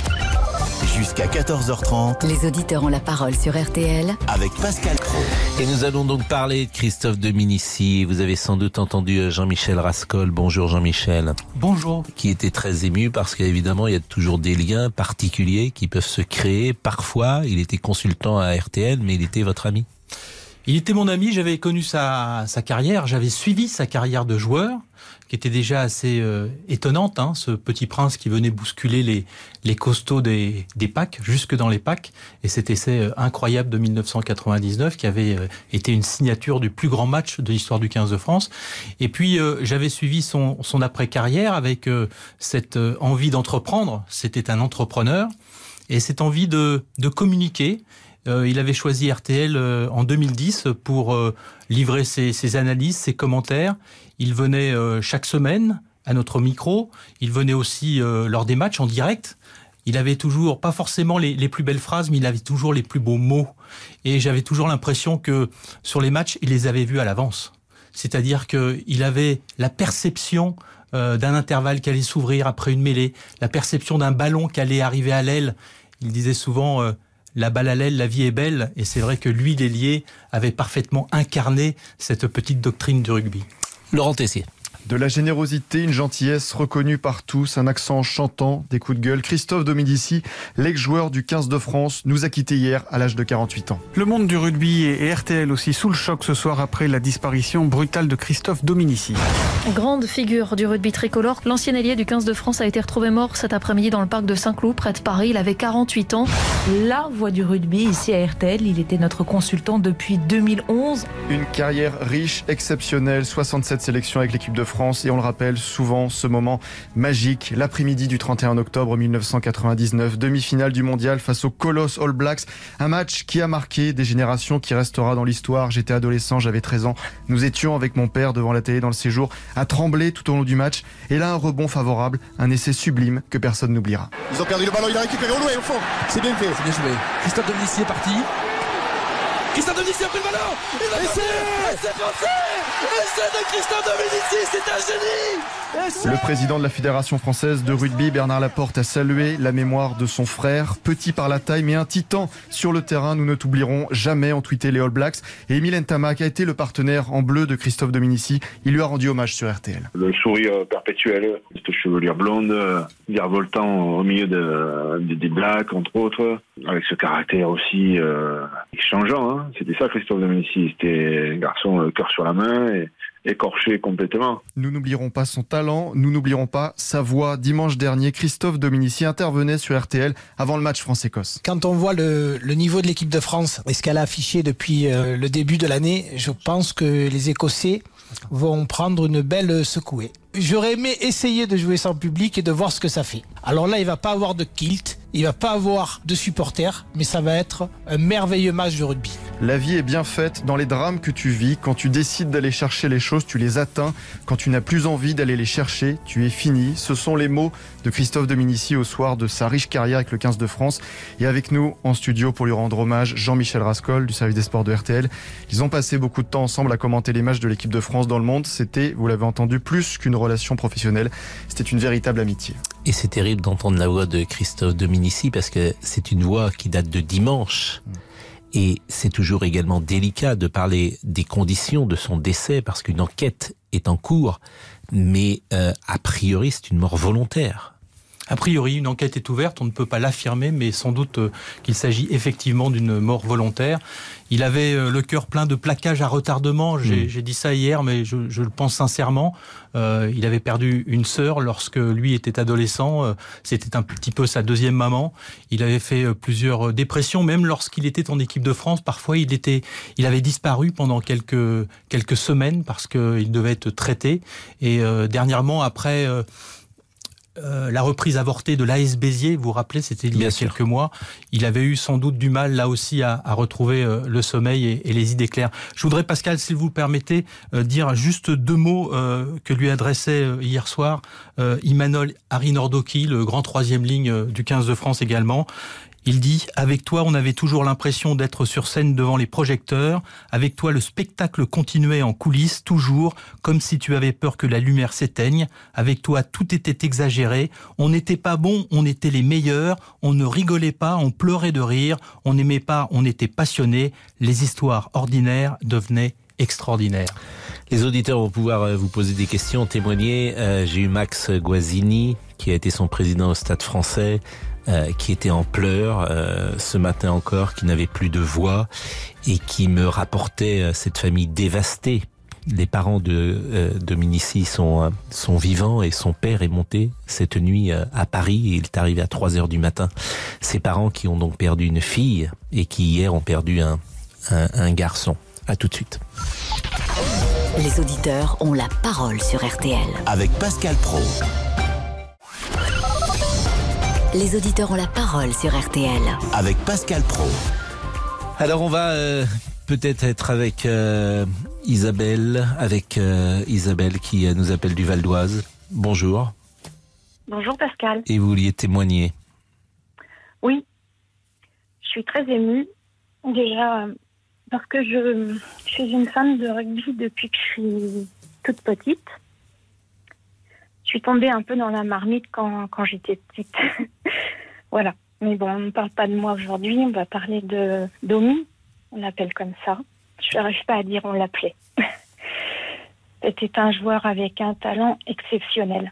Jusqu'à quatorze heures trente. Les auditeurs ont la parole sur R T L. Avec Pascal Praud. Et nous allons donc parler de Christophe Dominici. Vous avez sans doute entendu Jean-Michel Rascol. Bonjour Jean-Michel. Bonjour. Qui était très ému parce qu'évidemment il y a toujours des liens particuliers qui peuvent se créer. Parfois, il était consultant à R T L, mais il était votre ami. Il était mon ami, j'avais connu sa, sa carrière, j'avais suivi sa carrière de joueur, qui était déjà assez euh, étonnante, hein, ce petit prince qui venait bousculer les, les costauds des, des packs, jusque dans les packs, et cet essai euh, incroyable de mille neuf cent quatre-vingt-dix-neuf qui avait euh, été une signature du plus grand match de l'histoire du quinze de France. Et puis euh, j'avais suivi son, son après-carrière avec euh, cette euh, envie d'entreprendre, c'était un entrepreneur, et cette envie de, de communiquer. Euh, il avait choisi R T L euh, en deux mille dix pour euh, livrer ses, ses analyses, ses commentaires. Il venait euh, chaque semaine à notre micro. Il venait aussi euh, lors des matchs en direct. Il avait toujours, pas forcément les, les plus belles phrases, mais il avait toujours les plus beaux mots. Et j'avais toujours l'impression que sur les matchs, il les avait vus à l'avance. C'est-à-dire qu'il avait la perception euh, d'un intervalle qui allait s'ouvrir après une mêlée, la perception d'un ballon qui allait arriver à l'aile. Il disait souvent... Euh, La balle à l'aile, la vie est belle. Et c'est vrai que lui, l'ailier, avait parfaitement incarné cette petite doctrine du rugby. Laurent Tessier. De la générosité, une gentillesse reconnue par tous, un accent chantant, des coups de gueule. Christophe Dominici, l'ex-joueur du quinze de France, nous a quittés hier à l'âge de quarante-huit ans. Le monde du rugby et R T L aussi sous le choc ce soir après la disparition brutale de Christophe Dominici. Grande figure du rugby tricolore, l'ancien ailier du quinze de France a été retrouvé mort cet après-midi dans le parc de Saint-Cloud, près de Paris. Il avait quarante-huit ans. La voix du rugby ici à R T L, il était notre consultant depuis deux mille onze. Une carrière riche, exceptionnelle, soixante-sept sélections avec l'équipe de France et on le rappelle souvent, ce moment magique, l'après-midi du trente et un octobre mille neuf cent quatre-vingt-dix-neuf, demi-finale du mondial face au colosse All Blacks, un match qui a marqué des générations, qui restera dans l'histoire. J'étais adolescent, j'avais treize ans, nous étions avec mon père devant la télé dans le séjour, à trembler tout au long du match, et là un rebond favorable, un essai sublime que personne n'oubliera. Ils ont perdu le ballon, il a récupéré au loin au fond, c'est bien fait, c'est bien joué. Christophe Dominici est parti. Christophe Dominici a pris le ballon. Il a marqué. C'est français. Essai de Christophe Dominici, c'est un génie. Le président de la Fédération française de rugby, Bernard Laporte, a salué la mémoire de son frère, petit par la taille mais un titan sur le terrain. Nous ne t'oublierons jamais, ont tweeté les All Blacks. Et Emile Ntamak a été le partenaire en bleu de Christophe Dominici. Il lui a rendu hommage sur R T L. Le sourire perpétuel, cette chevelure blonde, virevoltant au milieu de, de, des Blacks, entre autres, avec ce caractère aussi euh, changeant. Hein. C'était ça Christophe Dominici, c'était un garçon le cœur sur la main et écorché complètement. Nous n'oublierons pas son talent, nous n'oublierons pas sa voix. Dimanche dernier, Christophe Dominici intervenait sur R T L avant le match France-Écosse. Quand on voit le, le niveau de l'équipe de France et ce qu'elle a affiché depuis euh, le début de l'année, je pense que les Écossais vont prendre une belle secouée. J'aurais aimé essayer de jouer sans public et de voir ce que ça fait. Alors là, il va pas avoir de kilt, il va pas avoir de supporters, mais ça va être un merveilleux match de rugby. La vie est bien faite dans les drames que tu vis. Quand tu décides d'aller chercher les choses, tu les atteins. Quand tu n'as plus envie d'aller les chercher, tu es fini. Ce sont les mots de Christophe Dominici au soir de sa riche carrière avec le quinze de France. Et avec nous en studio pour lui rendre hommage, Jean-Michel Rascol du service des sports de R T L. Ils ont passé beaucoup de temps ensemble à commenter les matchs de l'équipe de France dans le monde. C'était, vous l'avez entendu, plus qu'une relation professionnelle. C'était une véritable amitié. Et c'est terrible d'entendre la voix de Christophe Dominici parce que c'est une voix qui date de dimanche. Mmh. Et c'est toujours également délicat de parler des conditions de son décès parce qu'une enquête est en cours. Mais euh, a priori, c'est une mort volontaire. A priori, une enquête est ouverte, on ne peut pas l'affirmer, mais sans doute euh, qu'il s'agit effectivement d'une mort volontaire. Il avait euh, le cœur plein de plaquages à retardement, j'ai, mmh. j'ai dit ça hier, mais je, je le pense sincèrement. Euh, il avait perdu une sœur lorsque lui était adolescent, euh, c'était un petit peu sa deuxième maman. Il avait fait euh, plusieurs dépressions, même lorsqu'il était en équipe de France. Parfois, il, était, il avait disparu pendant quelques, quelques semaines parce qu'il devait être traité. Et euh, dernièrement, après... Euh, Euh, la reprise avortée de l'A S Béziers, vous vous rappelez, c'était il y a quelques sûr. mois. Il avait eu sans doute du mal, là aussi, à, à retrouver euh, le sommeil et, et les idées claires. Je voudrais, Pascal, s'il vous le permettez, euh, dire juste deux mots euh, que lui adressait euh, hier soir euh, Imanol Arinordoki, le grand troisième ligne euh, du quinze de France également. Il dit « Avec toi, on avait toujours l'impression d'être sur scène devant les projecteurs. Avec toi, le spectacle continuait en coulisses, toujours, comme si tu avais peur que la lumière s'éteigne. Avec toi, tout était exagéré. On n'était pas bons, on était les meilleurs. On ne rigolait pas, on pleurait de rire. On n'aimait pas, on était passionnés. Les histoires ordinaires devenaient extraordinaires. » Les auditeurs vont pouvoir vous poser des questions, témoigner. Euh, j'ai eu Max Guazzini, qui a été son président au Stade français, euh, qui était en pleurs euh, ce matin encore, qui n'avait plus de voix et qui me rapportait euh, cette famille dévastée. Les parents de euh, Dominici sont, euh, sont vivants et son père est monté cette nuit euh, à Paris et il est arrivé à trois heures du matin. Ses parents qui ont donc perdu une fille et qui hier ont perdu un, un, un garçon. À tout de suite. Les auditeurs ont la parole sur R T L. Avec Pascal Praud. Les auditeurs ont la parole sur R T L. Avec Pascal Praud. Alors on va euh, peut-être être avec euh, Isabelle, avec euh, Isabelle qui euh, nous appelle du Val d'Oise. Bonjour. Bonjour Pascal. Et vous vouliez témoigner? Oui, je suis très émue. Déjà, parce que je, je suis une fan de rugby depuis que je suis toute petite. Je suis tombée un peu dans la marmite quand, quand j'étais petite. Voilà. Mais bon, on ne parle pas de moi aujourd'hui, on va parler de Domi. On l'appelle comme ça. Je n'arrive pas à dire on l'appelait. C'était un joueur avec un talent exceptionnel.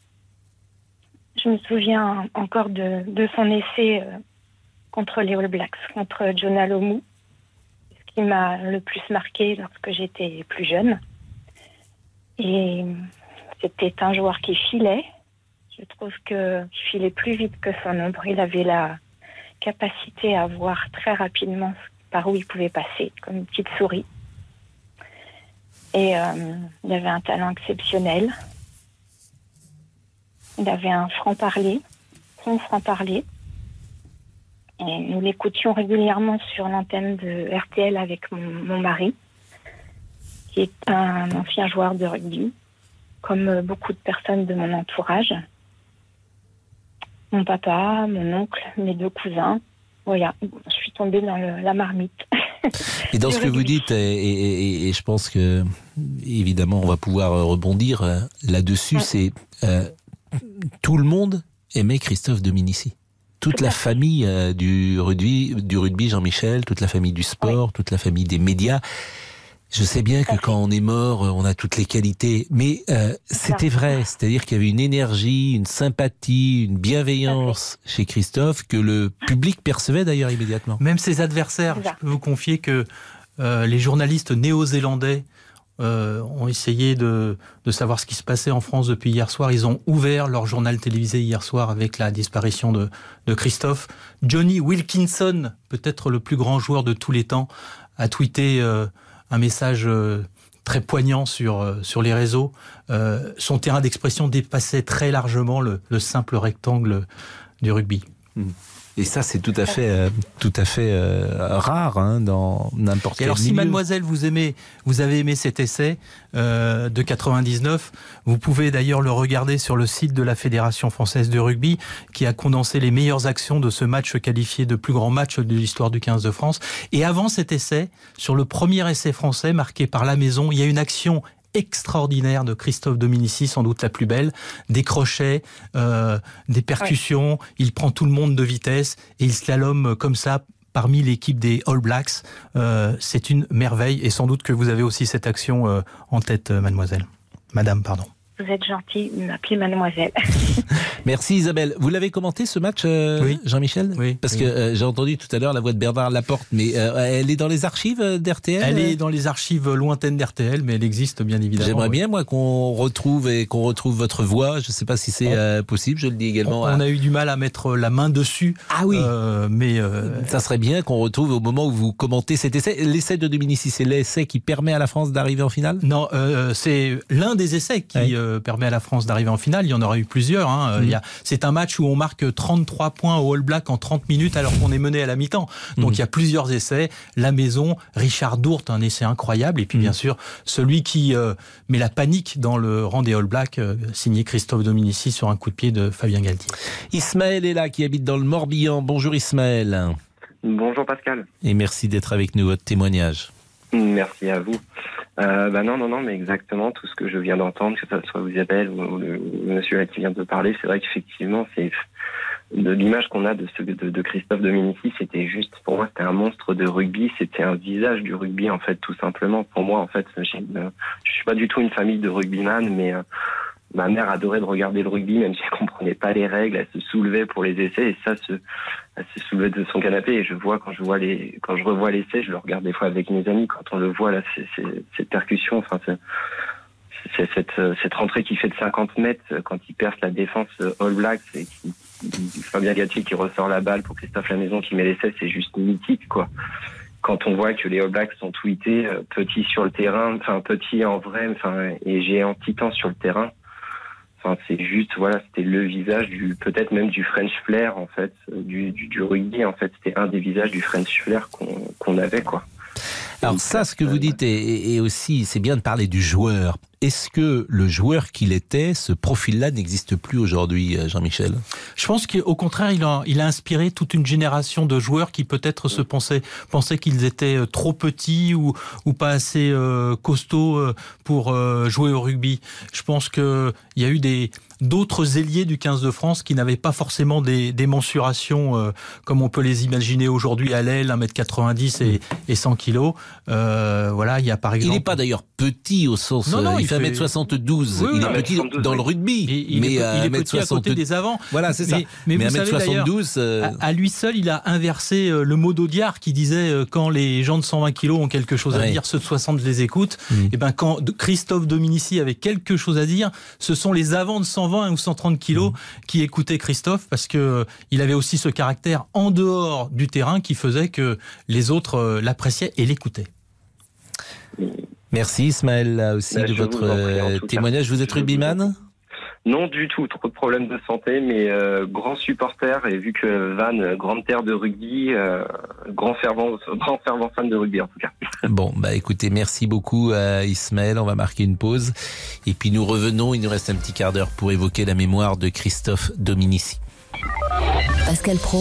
Je me souviens encore de, de son essai euh, contre les All Blacks, contre John Alomou, ce qui m'a le plus marqué lorsque j'étais plus jeune. Et c'était un joueur qui filait. Je trouve qu'il filait plus vite que son ombre. Il avait la capacité à voir très rapidement par où il pouvait passer, comme une petite souris. Et euh, il avait un talent exceptionnel. Il avait un franc-parler, son franc-parler. Et nous l'écoutions régulièrement sur l'antenne de R T L avec mon, mon mari, qui est un ancien joueur de rugby, comme beaucoup de personnes de mon entourage. Mon papa, mon oncle, mes deux cousins. Voilà, je suis tombée dans le, la marmite. Et dans ce que vous dites, et, et, et, et je pense que, évidemment, on va pouvoir rebondir là-dessus, ouais. c'est euh, tout le monde aimait Christophe Dominici. Toute la famille euh, du rugby, du rugby Jean-Michel, toute la famille du sport, ouais. toute la famille des médias. Je sais bien que quand on est mort, on a toutes les qualités, mais euh, c'était vrai, c'est-à-dire qu'il y avait une énergie, une sympathie, une bienveillance chez Christophe que le public percevait d'ailleurs immédiatement. Même ses adversaires, je peux vous confier que euh, les journalistes néo-zélandais euh, ont essayé de, de savoir ce qui se passait en France depuis hier soir. Ils ont ouvert leur journal télévisé hier soir avec la disparition de, de Christophe. Johnny Wilkinson, peut-être le plus grand joueur de tous les temps, a tweeté euh, un message euh, très poignant sur, euh, sur les réseaux. Euh, son terrain d'expression dépassait très largement le, le simple rectangle du rugby. Et ça, c'est tout à fait, euh, tout à fait euh, rare hein, dans n'importe quel alors, milieu. Si mademoiselle, vous aimez, vous avez aimé cet essai euh, de quatre-vingt-dix-neuf, vous pouvez d'ailleurs le regarder sur le site de la Fédération française de rugby, qui a condensé les meilleures actions de ce match qualifié de plus grand match de l'histoire du quinze de France. Et avant cet essai, sur le premier essai français marqué par la maison, il y a une action extraordinaire de Christophe Dominici, sans doute la plus belle, des crochets, euh, des percussions, ouais. il prend tout le monde de vitesse et il slalome comme ça parmi l'équipe des All Blacks. Euh, c'est une merveille et sans doute que vous avez aussi cette action euh, en tête, euh, mademoiselle. Madame, pardon. Vous êtes gentille de m'appeler mademoiselle. Merci Isabelle. Vous l'avez commenté ce match, euh, oui. Jean-Michel ? Oui. Parce oui. que euh, j'ai entendu tout à l'heure la voix de Bernard Laporte, mais euh, elle est dans les archives d'R T L ? Elle est dans les archives lointaines d'R T L, mais elle existe bien évidemment. J'aimerais oui. bien moi qu'on retrouve et qu'on retrouve votre voix. Je ne sais pas si c'est euh, possible. Je le dis également. On, à... on a eu du mal à mettre la main dessus. Ah oui. Euh, mais euh... ça serait bien qu'on retrouve au moment où vous commentez cet essai. L'essai de Dominici, c'est l'essai qui permet à la France d'arriver en finale ? Non, euh, c'est l'un des essais qui oui. euh, permet à la France d'arriver en finale. Il y en aura eu plusieurs. Hein. Mmh. Il y a, c'est un match où on marque trente-trois points au All Black en trente minutes alors qu'on est mené à la mi-temps. Donc mmh. il y a plusieurs essais. La maison, Richard Dourte, un essai incroyable. Et puis mmh. bien sûr, celui qui euh, met la panique dans le rang des All Blacks, euh, signé Christophe Dominici sur un coup de pied de Fabien Galtier. Ismaël est là, qui habite dans le Morbihan. Bonjour Ismaël. Bonjour Pascal. Et merci d'être avec nous, votre témoignage. Merci à vous. Euh, bah non, non, non, mais exactement tout ce que je viens d'entendre, que ce soit Isabelle ou, ou, le, ou monsieur qui vient de parler, c'est vrai qu'effectivement, c'est de l'image qu'on a de, ce, de, de Christophe Dominici, c'était juste, pour moi, c'était un monstre de rugby, c'était un visage du rugby, en fait, tout simplement. Pour moi, en fait, je, je suis pas du tout une famille de rugbyman, mais euh, ma mère adorait de regarder le rugby, même si elle comprenait pas les règles, elle se soulevait pour les essais, et ça, se, elle se soulevait de son canapé, et je vois, quand je vois les, quand je revois l'essai, je le regarde des fois avec mes amis, quand on le voit, là, c'est, c'est, cette percussion, enfin, c'est, c'est cette, cette rentrée qui fait de cinquante mètres, quand il perce la défense All Blacks, et qui, Fabien Galtier qui ressort la balle pour Christophe Lamaison qui met l'essai, c'est juste mythique, quoi. Quand on voit que les All Blacks sont tweetés, euh, petits sur le terrain, enfin, petits en vrai, enfin, et géants titans sur le terrain, enfin, c'est juste, voilà, c'était le visage du, peut-être même du French flair, en fait, du, du, du rugby, en fait, c'était un des visages du French flair qu'on, qu'on avait, quoi. Alors ça, ce que vous dites, et, et aussi, c'est bien de parler du joueur. Est-ce que le joueur qu'il était, ce profil-là n'existe plus aujourd'hui, Jean-Michel ? Je pense qu'au contraire, il a, il a inspiré toute une génération de joueurs qui peut-être se pensaient, pensaient qu'ils étaient trop petits ou, ou pas assez euh, costauds pour euh, jouer au rugby. Je pense qu'il y a eu des... d'autres ailiers du quinze de France qui n'avaient pas forcément des, des mensurations euh, comme on peut les imaginer aujourd'hui à l'aile, un mètre quatre-vingt-dix et, et cent kilos. Euh, voilà, il y a par exemple... Il n'est pas d'ailleurs petit au sens... Non, non, il, fait un mètre soixante-douze. Oui, il oui, est petit dans le rugby. Et il mais est, euh, il est petit à côté des avants. Voilà, c'est mais, ça. Mais, mais vous un mètre soixante-douze... Euh... À, à lui seul, il a inversé euh, le mot d'Audiard qui disait euh, quand les gens de cent vingt kilos ont quelque chose à ouais. dire, ceux de soixante les écoutent. Mmh. Et ben quand Christophe Dominici avait quelque chose à dire, ce sont les avants de cent vingt ou cent trente kilos mmh. qui écoutaient Christophe, parce que euh, il avait aussi ce caractère en dehors du terrain qui faisait que les autres euh, l'appréciaient et l'écoutaient. Merci Ismaël aussi bah, de votre vous témoignage. Cas. Vous êtes rugbyman ? Non du tout, trop de problèmes de santé, mais euh, grand supporter, et vu que Vannes, grande terre de rugby, euh, grand fervent, grand fervent fan de rugby en tout cas. Bon, bah écoutez, merci beaucoup à Ismaël, on va marquer une pause, et puis nous revenons, il nous reste un petit quart d'heure pour évoquer la mémoire de Christophe Dominici. Pascal Praud,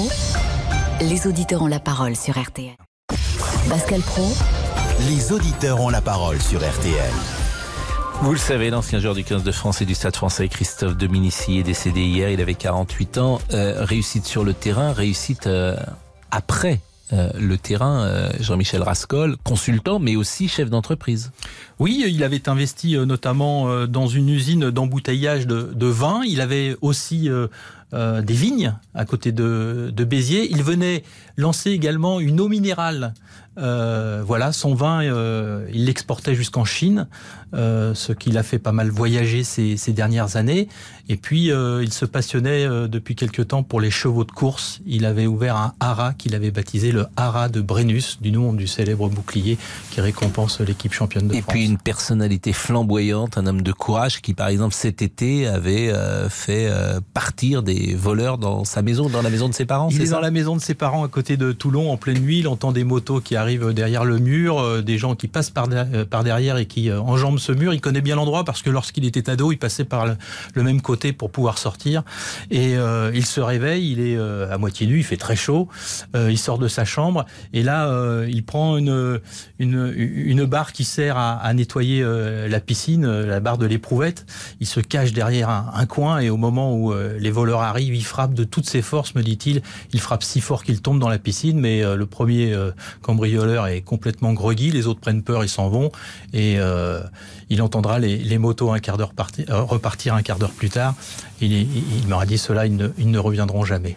les auditeurs ont la parole sur R T L. Pascal Praud, les auditeurs ont la parole sur R T L. Vous le savez, l'ancien joueur du quinze de France et du Stade français, Christophe Dominici, est décédé hier. Il avait quarante-huit ans. Euh, réussite sur le terrain, réussite euh, après euh, le terrain. Euh, Jean-Michel Rascol, consultant, mais aussi chef d'entreprise. Oui, il avait investi euh, notamment euh, dans une usine d'embouteillage de, de vin. Il avait aussi euh, euh, des vignes à côté de, de Béziers. Il venait lancer également une eau minérale. Euh, voilà, son vin, euh, il l'exportait jusqu'en Chine, euh, ce qui l'a fait pas mal voyager ces, ces dernières années. Et puis, euh, il se passionnait euh, depuis quelque temps pour les chevaux de course. Il avait ouvert un haras qu'il avait baptisé le haras de Brennus, du nom du célèbre bouclier qui récompense l'équipe championne de Et France. Et puis une personnalité flamboyante, un homme de courage qui, par exemple, cet été avait euh, fait euh, partir des voleurs dans sa maison, dans la maison de ses parents. Il c'est est ça dans la maison de ses parents à côté de Toulon en pleine nuit. Il entend des motos qui arrivent derrière le mur, euh, des gens qui passent par, de, par derrière et qui euh, enjambent ce mur. Il connaît bien l'endroit parce que lorsqu'il était ado, il passait par le, le même côté pour pouvoir sortir. Et euh, il se réveille, il est euh, à moitié nu, il fait très chaud. Euh, il sort de sa chambre et là, euh, il prend une, une, une barre qui sert à, à nettoyer euh, la piscine, la barre de l'éprouvette. Il se cache derrière un, un coin et au moment où euh, les voleurs arrivent, il frappe de toutes ses forces, me dit-il. Il frappe si fort qu'il tombe dans la piscine, mais euh, le premier euh, cambrioleur est complètement groggy, les autres prennent peur, ils s'en vont et euh, il entendra les, les motos un quart d'heure partir, euh, repartir un quart d'heure plus tard. Il, il, il m'aura dit cela, ils ne, ils ne reviendront jamais.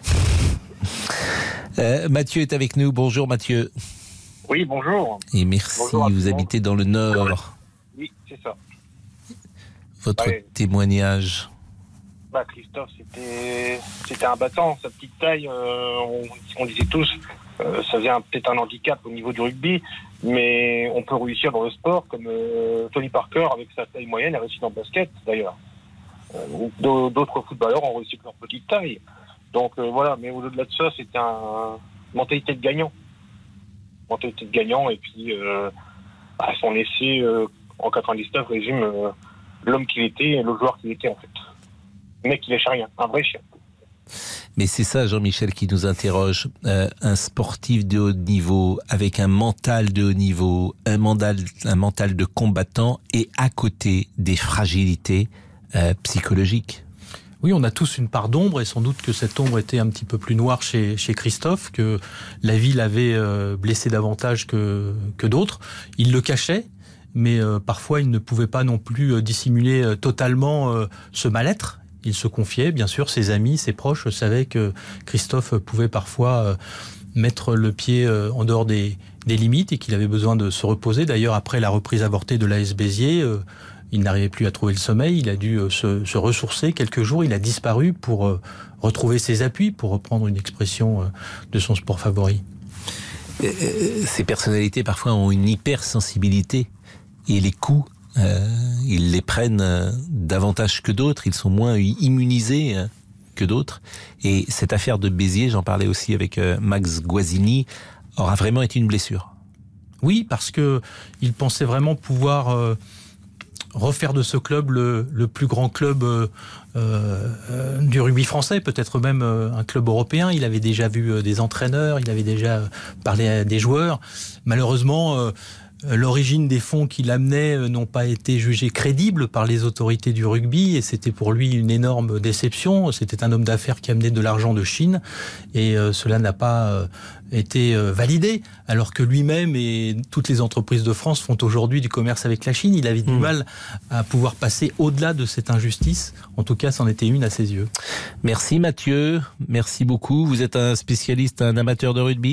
Euh, Mathieu est avec nous. Bonjour Mathieu. Oui, bonjour. Et merci, bonjour vous habitez dans le Nord. Oui, c'est ça. Votre ouais. témoignage. Bah, Christophe, c'était, c'était un battant. Sa petite taille, euh, on, on disait tous, euh, ça faisait un, peut-être un handicap au niveau du rugby, mais on peut réussir dans le sport, comme euh, Tony Parker, avec sa taille moyenne, a réussi dans le basket, d'ailleurs. Euh, d'autres footballeurs ont réussi avec leur petite taille. Donc euh, voilà, mais au-delà de ça, c'était un une mentalité de gagnant. Mentalité de gagnant, et puis euh, bah, son essai euh, en quatre-vingt-dix-neuf résume euh, l'homme qu'il était et le joueur qu'il était en fait. Le mec, il lâche rien, un vrai chien. Mais c'est ça, Jean-Michel, qui nous interroge. Euh, un sportif de haut niveau, avec un mental de haut niveau, un mental, un mental de combattant, et à côté des fragilités euh, psychologiques. Oui, on a tous une part d'ombre, et sans doute que cette ombre était un petit peu plus noire chez, chez Christophe, que la vie l'avait euh, blessé davantage que, que d'autres. Il le cachait, mais euh, parfois il ne pouvait pas non plus euh, dissimuler euh, totalement euh, ce mal-être. Il se confiait, bien sûr, ses amis, ses proches savaient que Christophe pouvait parfois euh, mettre le pied euh, en dehors des, des limites et qu'il avait besoin de se reposer. D'ailleurs, après la reprise avortée de l'A S Béziers, euh, il n'arrivait plus à trouver le sommeil, il a dû euh, se, se ressourcer quelques jours, il a disparu pour euh, retrouver ses appuis, pour reprendre une expression euh, de son sport favori. Euh, ces personnalités, parfois, ont une hypersensibilité, et les coups, Euh, ils les prennent euh, davantage que d'autres, ils sont moins immunisés euh, que d'autres. Et cette affaire de Béziers, j'en parlais aussi avec euh, Max Guazzini, aura vraiment été une blessure. Oui, parce que il pensait vraiment pouvoir euh, refaire de ce club le, le plus grand club euh, euh, du rugby français, peut-être même euh, un club européen. Il avait déjà vu euh, des entraîneurs, il avait déjà parlé à des joueurs. Malheureusement, euh, l'origine des fonds qu'il amenait n'ont pas été jugés crédibles par les autorités du rugby et c'était pour lui une énorme déception. C'était un homme d'affaires qui amenait de l'argent de Chine et euh, cela n'a pas euh, été euh, validé, alors que lui-même et toutes les entreprises de France font aujourd'hui du commerce avec la Chine. Il avait du mmh. mal à pouvoir passer au-delà de cette injustice. En tout cas, c'en était une à ses yeux. Merci Mathieu, merci beaucoup. Vous êtes un spécialiste, un amateur de rugby ?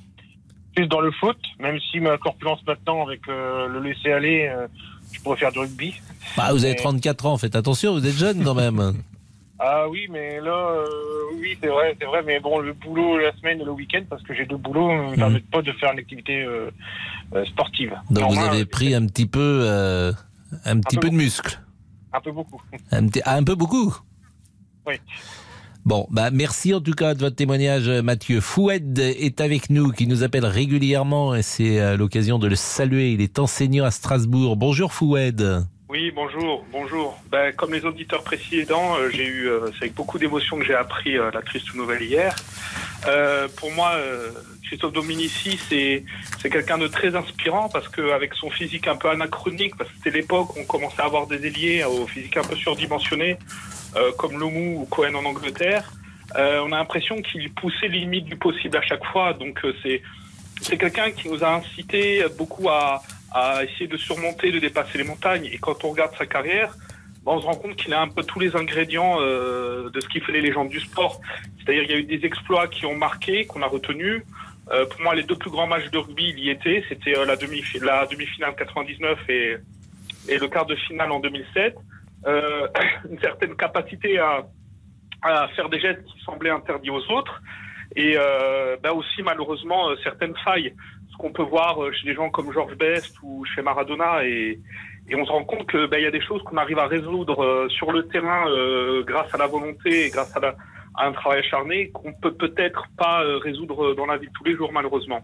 Plus dans le foot, même si ma corpulence maintenant avec euh, le laisser aller, euh, je pourrais faire du rugby. Bah, vous avez mais... trente-quatre ans, faites attention, vous êtes jeune quand même. Ah oui, mais là, euh, oui, c'est vrai, c'est vrai, mais bon, le boulot la semaine et le week-end, parce que j'ai deux boulots, ne me mmh. permettent pas de faire une activité euh, euh, sportive. Donc Normalement, vous avez pris un petit peu, euh, un petit un peu, peu de muscle. Un peu beaucoup. Un, petit, ah, un peu beaucoup. Oui. Bon, bah merci en tout cas de votre témoignage, Mathieu. Foued est avec nous, qui nous appelle régulièrement et c'est euh, l'occasion de le saluer. Il est enseignant à Strasbourg. Bonjour Foued. Oui, bonjour, bonjour. Ben, comme les auditeurs précédents, euh, j'ai eu, euh, c'est avec beaucoup d'émotion que j'ai appris euh, la triste nouvelle hier. Euh, pour moi, euh, Christophe Dominici, c'est c'est quelqu'un de très inspirant parce que avec son physique un peu anachronique, parce que c'était l'époque où on commençait à avoir des ailiers au physique un peu surdimensionné. Euh, comme Lomu ou Cohen en Angleterre, euh, on a l'impression qu'il poussait les limites du possible à chaque fois. Donc euh, c'est c'est quelqu'un qui nous a incité beaucoup à, à essayer de surmonter, de dépasser les montagnes. Et quand on regarde sa carrière, bah, on se rend compte qu'il a un peu tous les ingrédients euh, de ce qui fait les légendes du sport. C'est-à-dire qu'il y a eu des exploits qui ont marqué, qu'on a retenus. Euh, pour moi, les deux plus grands matchs de rugby, il y était. C'était euh, la demi la demi-finale quatre-vingt-dix-neuf et et le quart de finale en deux mille sept. Euh, une certaine capacité à, à faire des gestes qui semblaient interdits aux autres et euh, bah aussi malheureusement euh, certaines failles, ce qu'on peut voir euh, chez des gens comme Georges Best ou chez Maradona et, et on se rend compte que bah, y a des choses qu'on arrive à résoudre euh, sur le terrain euh, grâce à la volonté et grâce à, la, à un travail acharné qu'on peut peut-être pas euh, résoudre dans la vie de tous les jours malheureusement.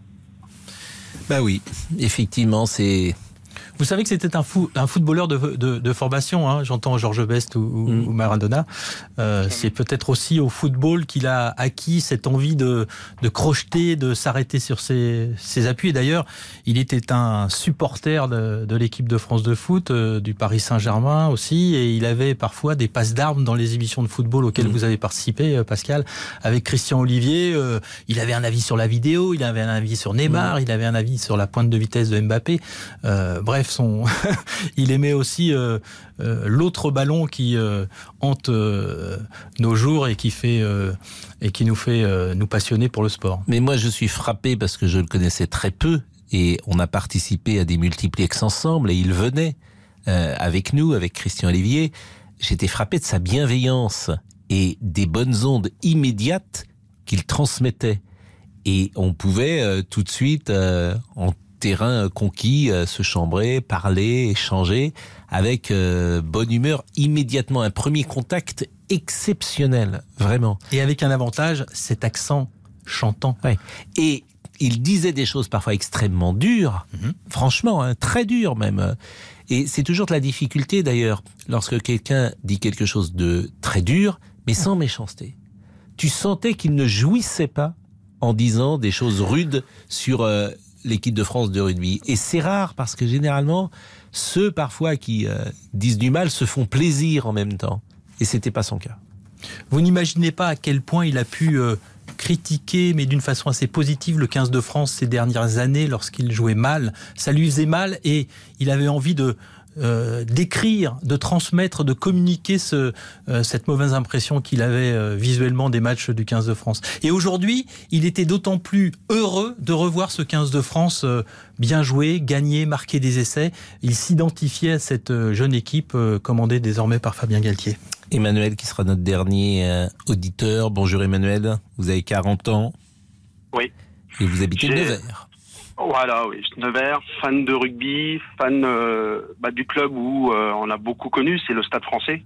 Bah oui, effectivement c'est... Vous savez que c'était un, fou, un footballeur de, de, de formation, hein, j'entends Georges Best ou, mmh. ou Maradona. Euh, mmh. C'est peut-être aussi au football qu'il a acquis cette envie de, de crocheter, de s'arrêter sur ses, ses appuis. Et d'ailleurs, il était un supporter de, de l'équipe de France de foot, euh, du Paris Saint-Germain aussi, et il avait parfois des passes d'armes dans les émissions de football auxquelles mmh. vous avez participé, Pascal, avec Christian Olivier. Euh, il avait un avis sur la vidéo, il avait un avis sur Neymar, mmh. il avait un avis sur la pointe de vitesse de Mbappé. Euh, bref, son... il aimait aussi euh, euh, l'autre ballon qui euh, hante euh, nos jours et qui fait euh, et qui nous fait euh, nous passionner pour le sport. Mais moi je suis frappé parce que je le connaissais très peu et on a participé à des multiplex ensemble et il venait euh, avec nous, avec Christian Olivier. J'étais frappé de sa bienveillance et des bonnes ondes immédiates qu'il transmettait et on pouvait euh, tout de suite euh, en terrain conquis, euh, se chambrer, parler, échanger avec euh, bonne humeur immédiatement. Un premier contact exceptionnel, vraiment. Et avec un avantage, cet accent chantant. Ouais. Et il disait des choses parfois extrêmement dures, mmh. franchement, hein, très dures même. Et c'est toujours de la difficulté d'ailleurs, lorsque quelqu'un dit quelque chose de très dur, mais sans méchanceté. Tu sentais qu'il ne jouissait pas en disant des choses rudes sur... Euh, l'équipe de France de rugby. Et c'est rare parce que généralement, ceux parfois qui euh, disent du mal se font plaisir en même temps. Et c'était pas son cas. Vous n'imaginez pas à quel point il a pu euh, critiquer, mais d'une façon assez positive, le quinze de France ces dernières années lorsqu'il jouait mal. Ça lui faisait mal et il avait envie de Euh, d'écrire, de transmettre, de communiquer ce, euh, cette mauvaise impression qu'il avait euh, visuellement des matchs du quinze de France. Et aujourd'hui, il était d'autant plus heureux de revoir ce quinze de France euh, bien joué, gagner, marquer des essais. Il s'identifiait à cette euh, jeune équipe euh, commandée désormais par Fabien Galtier. Emmanuel qui sera notre dernier euh, auditeur. Bonjour Emmanuel, vous avez quarante ans. Oui. Et vous habitez J'ai... Nevers. Voilà, oui, Nevers, fan de rugby, fan euh, bah, du club où euh, on a beaucoup connu, c'est le Stade Français.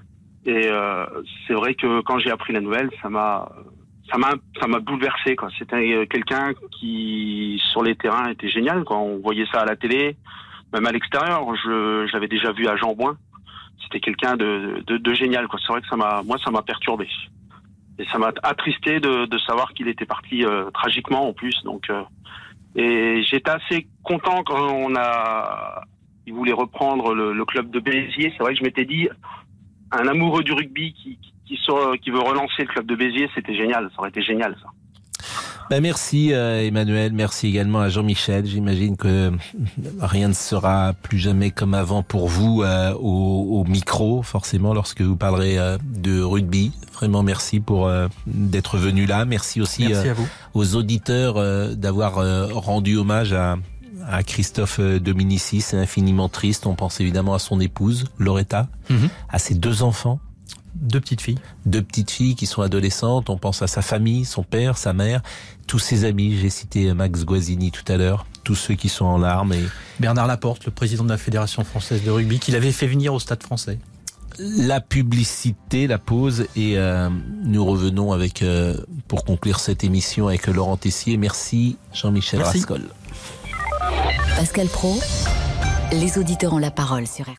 Et euh, c'est vrai que quand j'ai appris la nouvelle, ça m'a, ça m'a, ça m'a bouleversé, quoi. C'était quelqu'un qui sur les terrains était génial, quoi. On voyait ça à la télé, même à l'extérieur. Je, je l'avais déjà vu à Jean-Bouin. C'était quelqu'un de, de, de génial, quoi. C'est vrai que ça m'a, moi, ça m'a perturbé. Et ça m'a attristé de, de savoir qu'il était parti euh, tragiquement en plus, donc. Euh, Et j'étais assez content quand on a, ils voulaient reprendre le, le club de Béziers. C'est vrai que je m'étais dit, un amoureux du rugby qui, qui, qui, sort, qui veut relancer le club de Béziers, c'était génial. Ça aurait été génial, ça. Ben merci euh, Emmanuel, merci également à Jean-Michel. J'imagine que rien ne sera plus jamais comme avant pour vous euh, au, au micro, forcément, lorsque vous parlerez euh, de rugby. Vraiment merci pour euh, d'être venu là. Merci aussi merci euh, à vous. aux auditeurs euh, d'avoir euh, rendu hommage à, à Christophe Dominici. C'est infiniment triste. On pense évidemment à son épouse, Loretta, mm-hmm. à ses deux enfants. Deux petites filles. Deux petites filles qui sont adolescentes. On pense à sa famille, son père, sa mère, tous ses amis. J'ai cité Max Guazzini tout à l'heure. Tous ceux qui sont en larmes. Et Bernard Laporte, le président de la Fédération française de rugby, qu'il avait fait venir au Stade français. La publicité, la pause. Et euh, nous revenons avec, euh, pour conclure cette émission avec Laurent Tessier. Merci Jean-Michel Merci. Rascol. Pascal Praud, les auditeurs ont la parole sur R T L.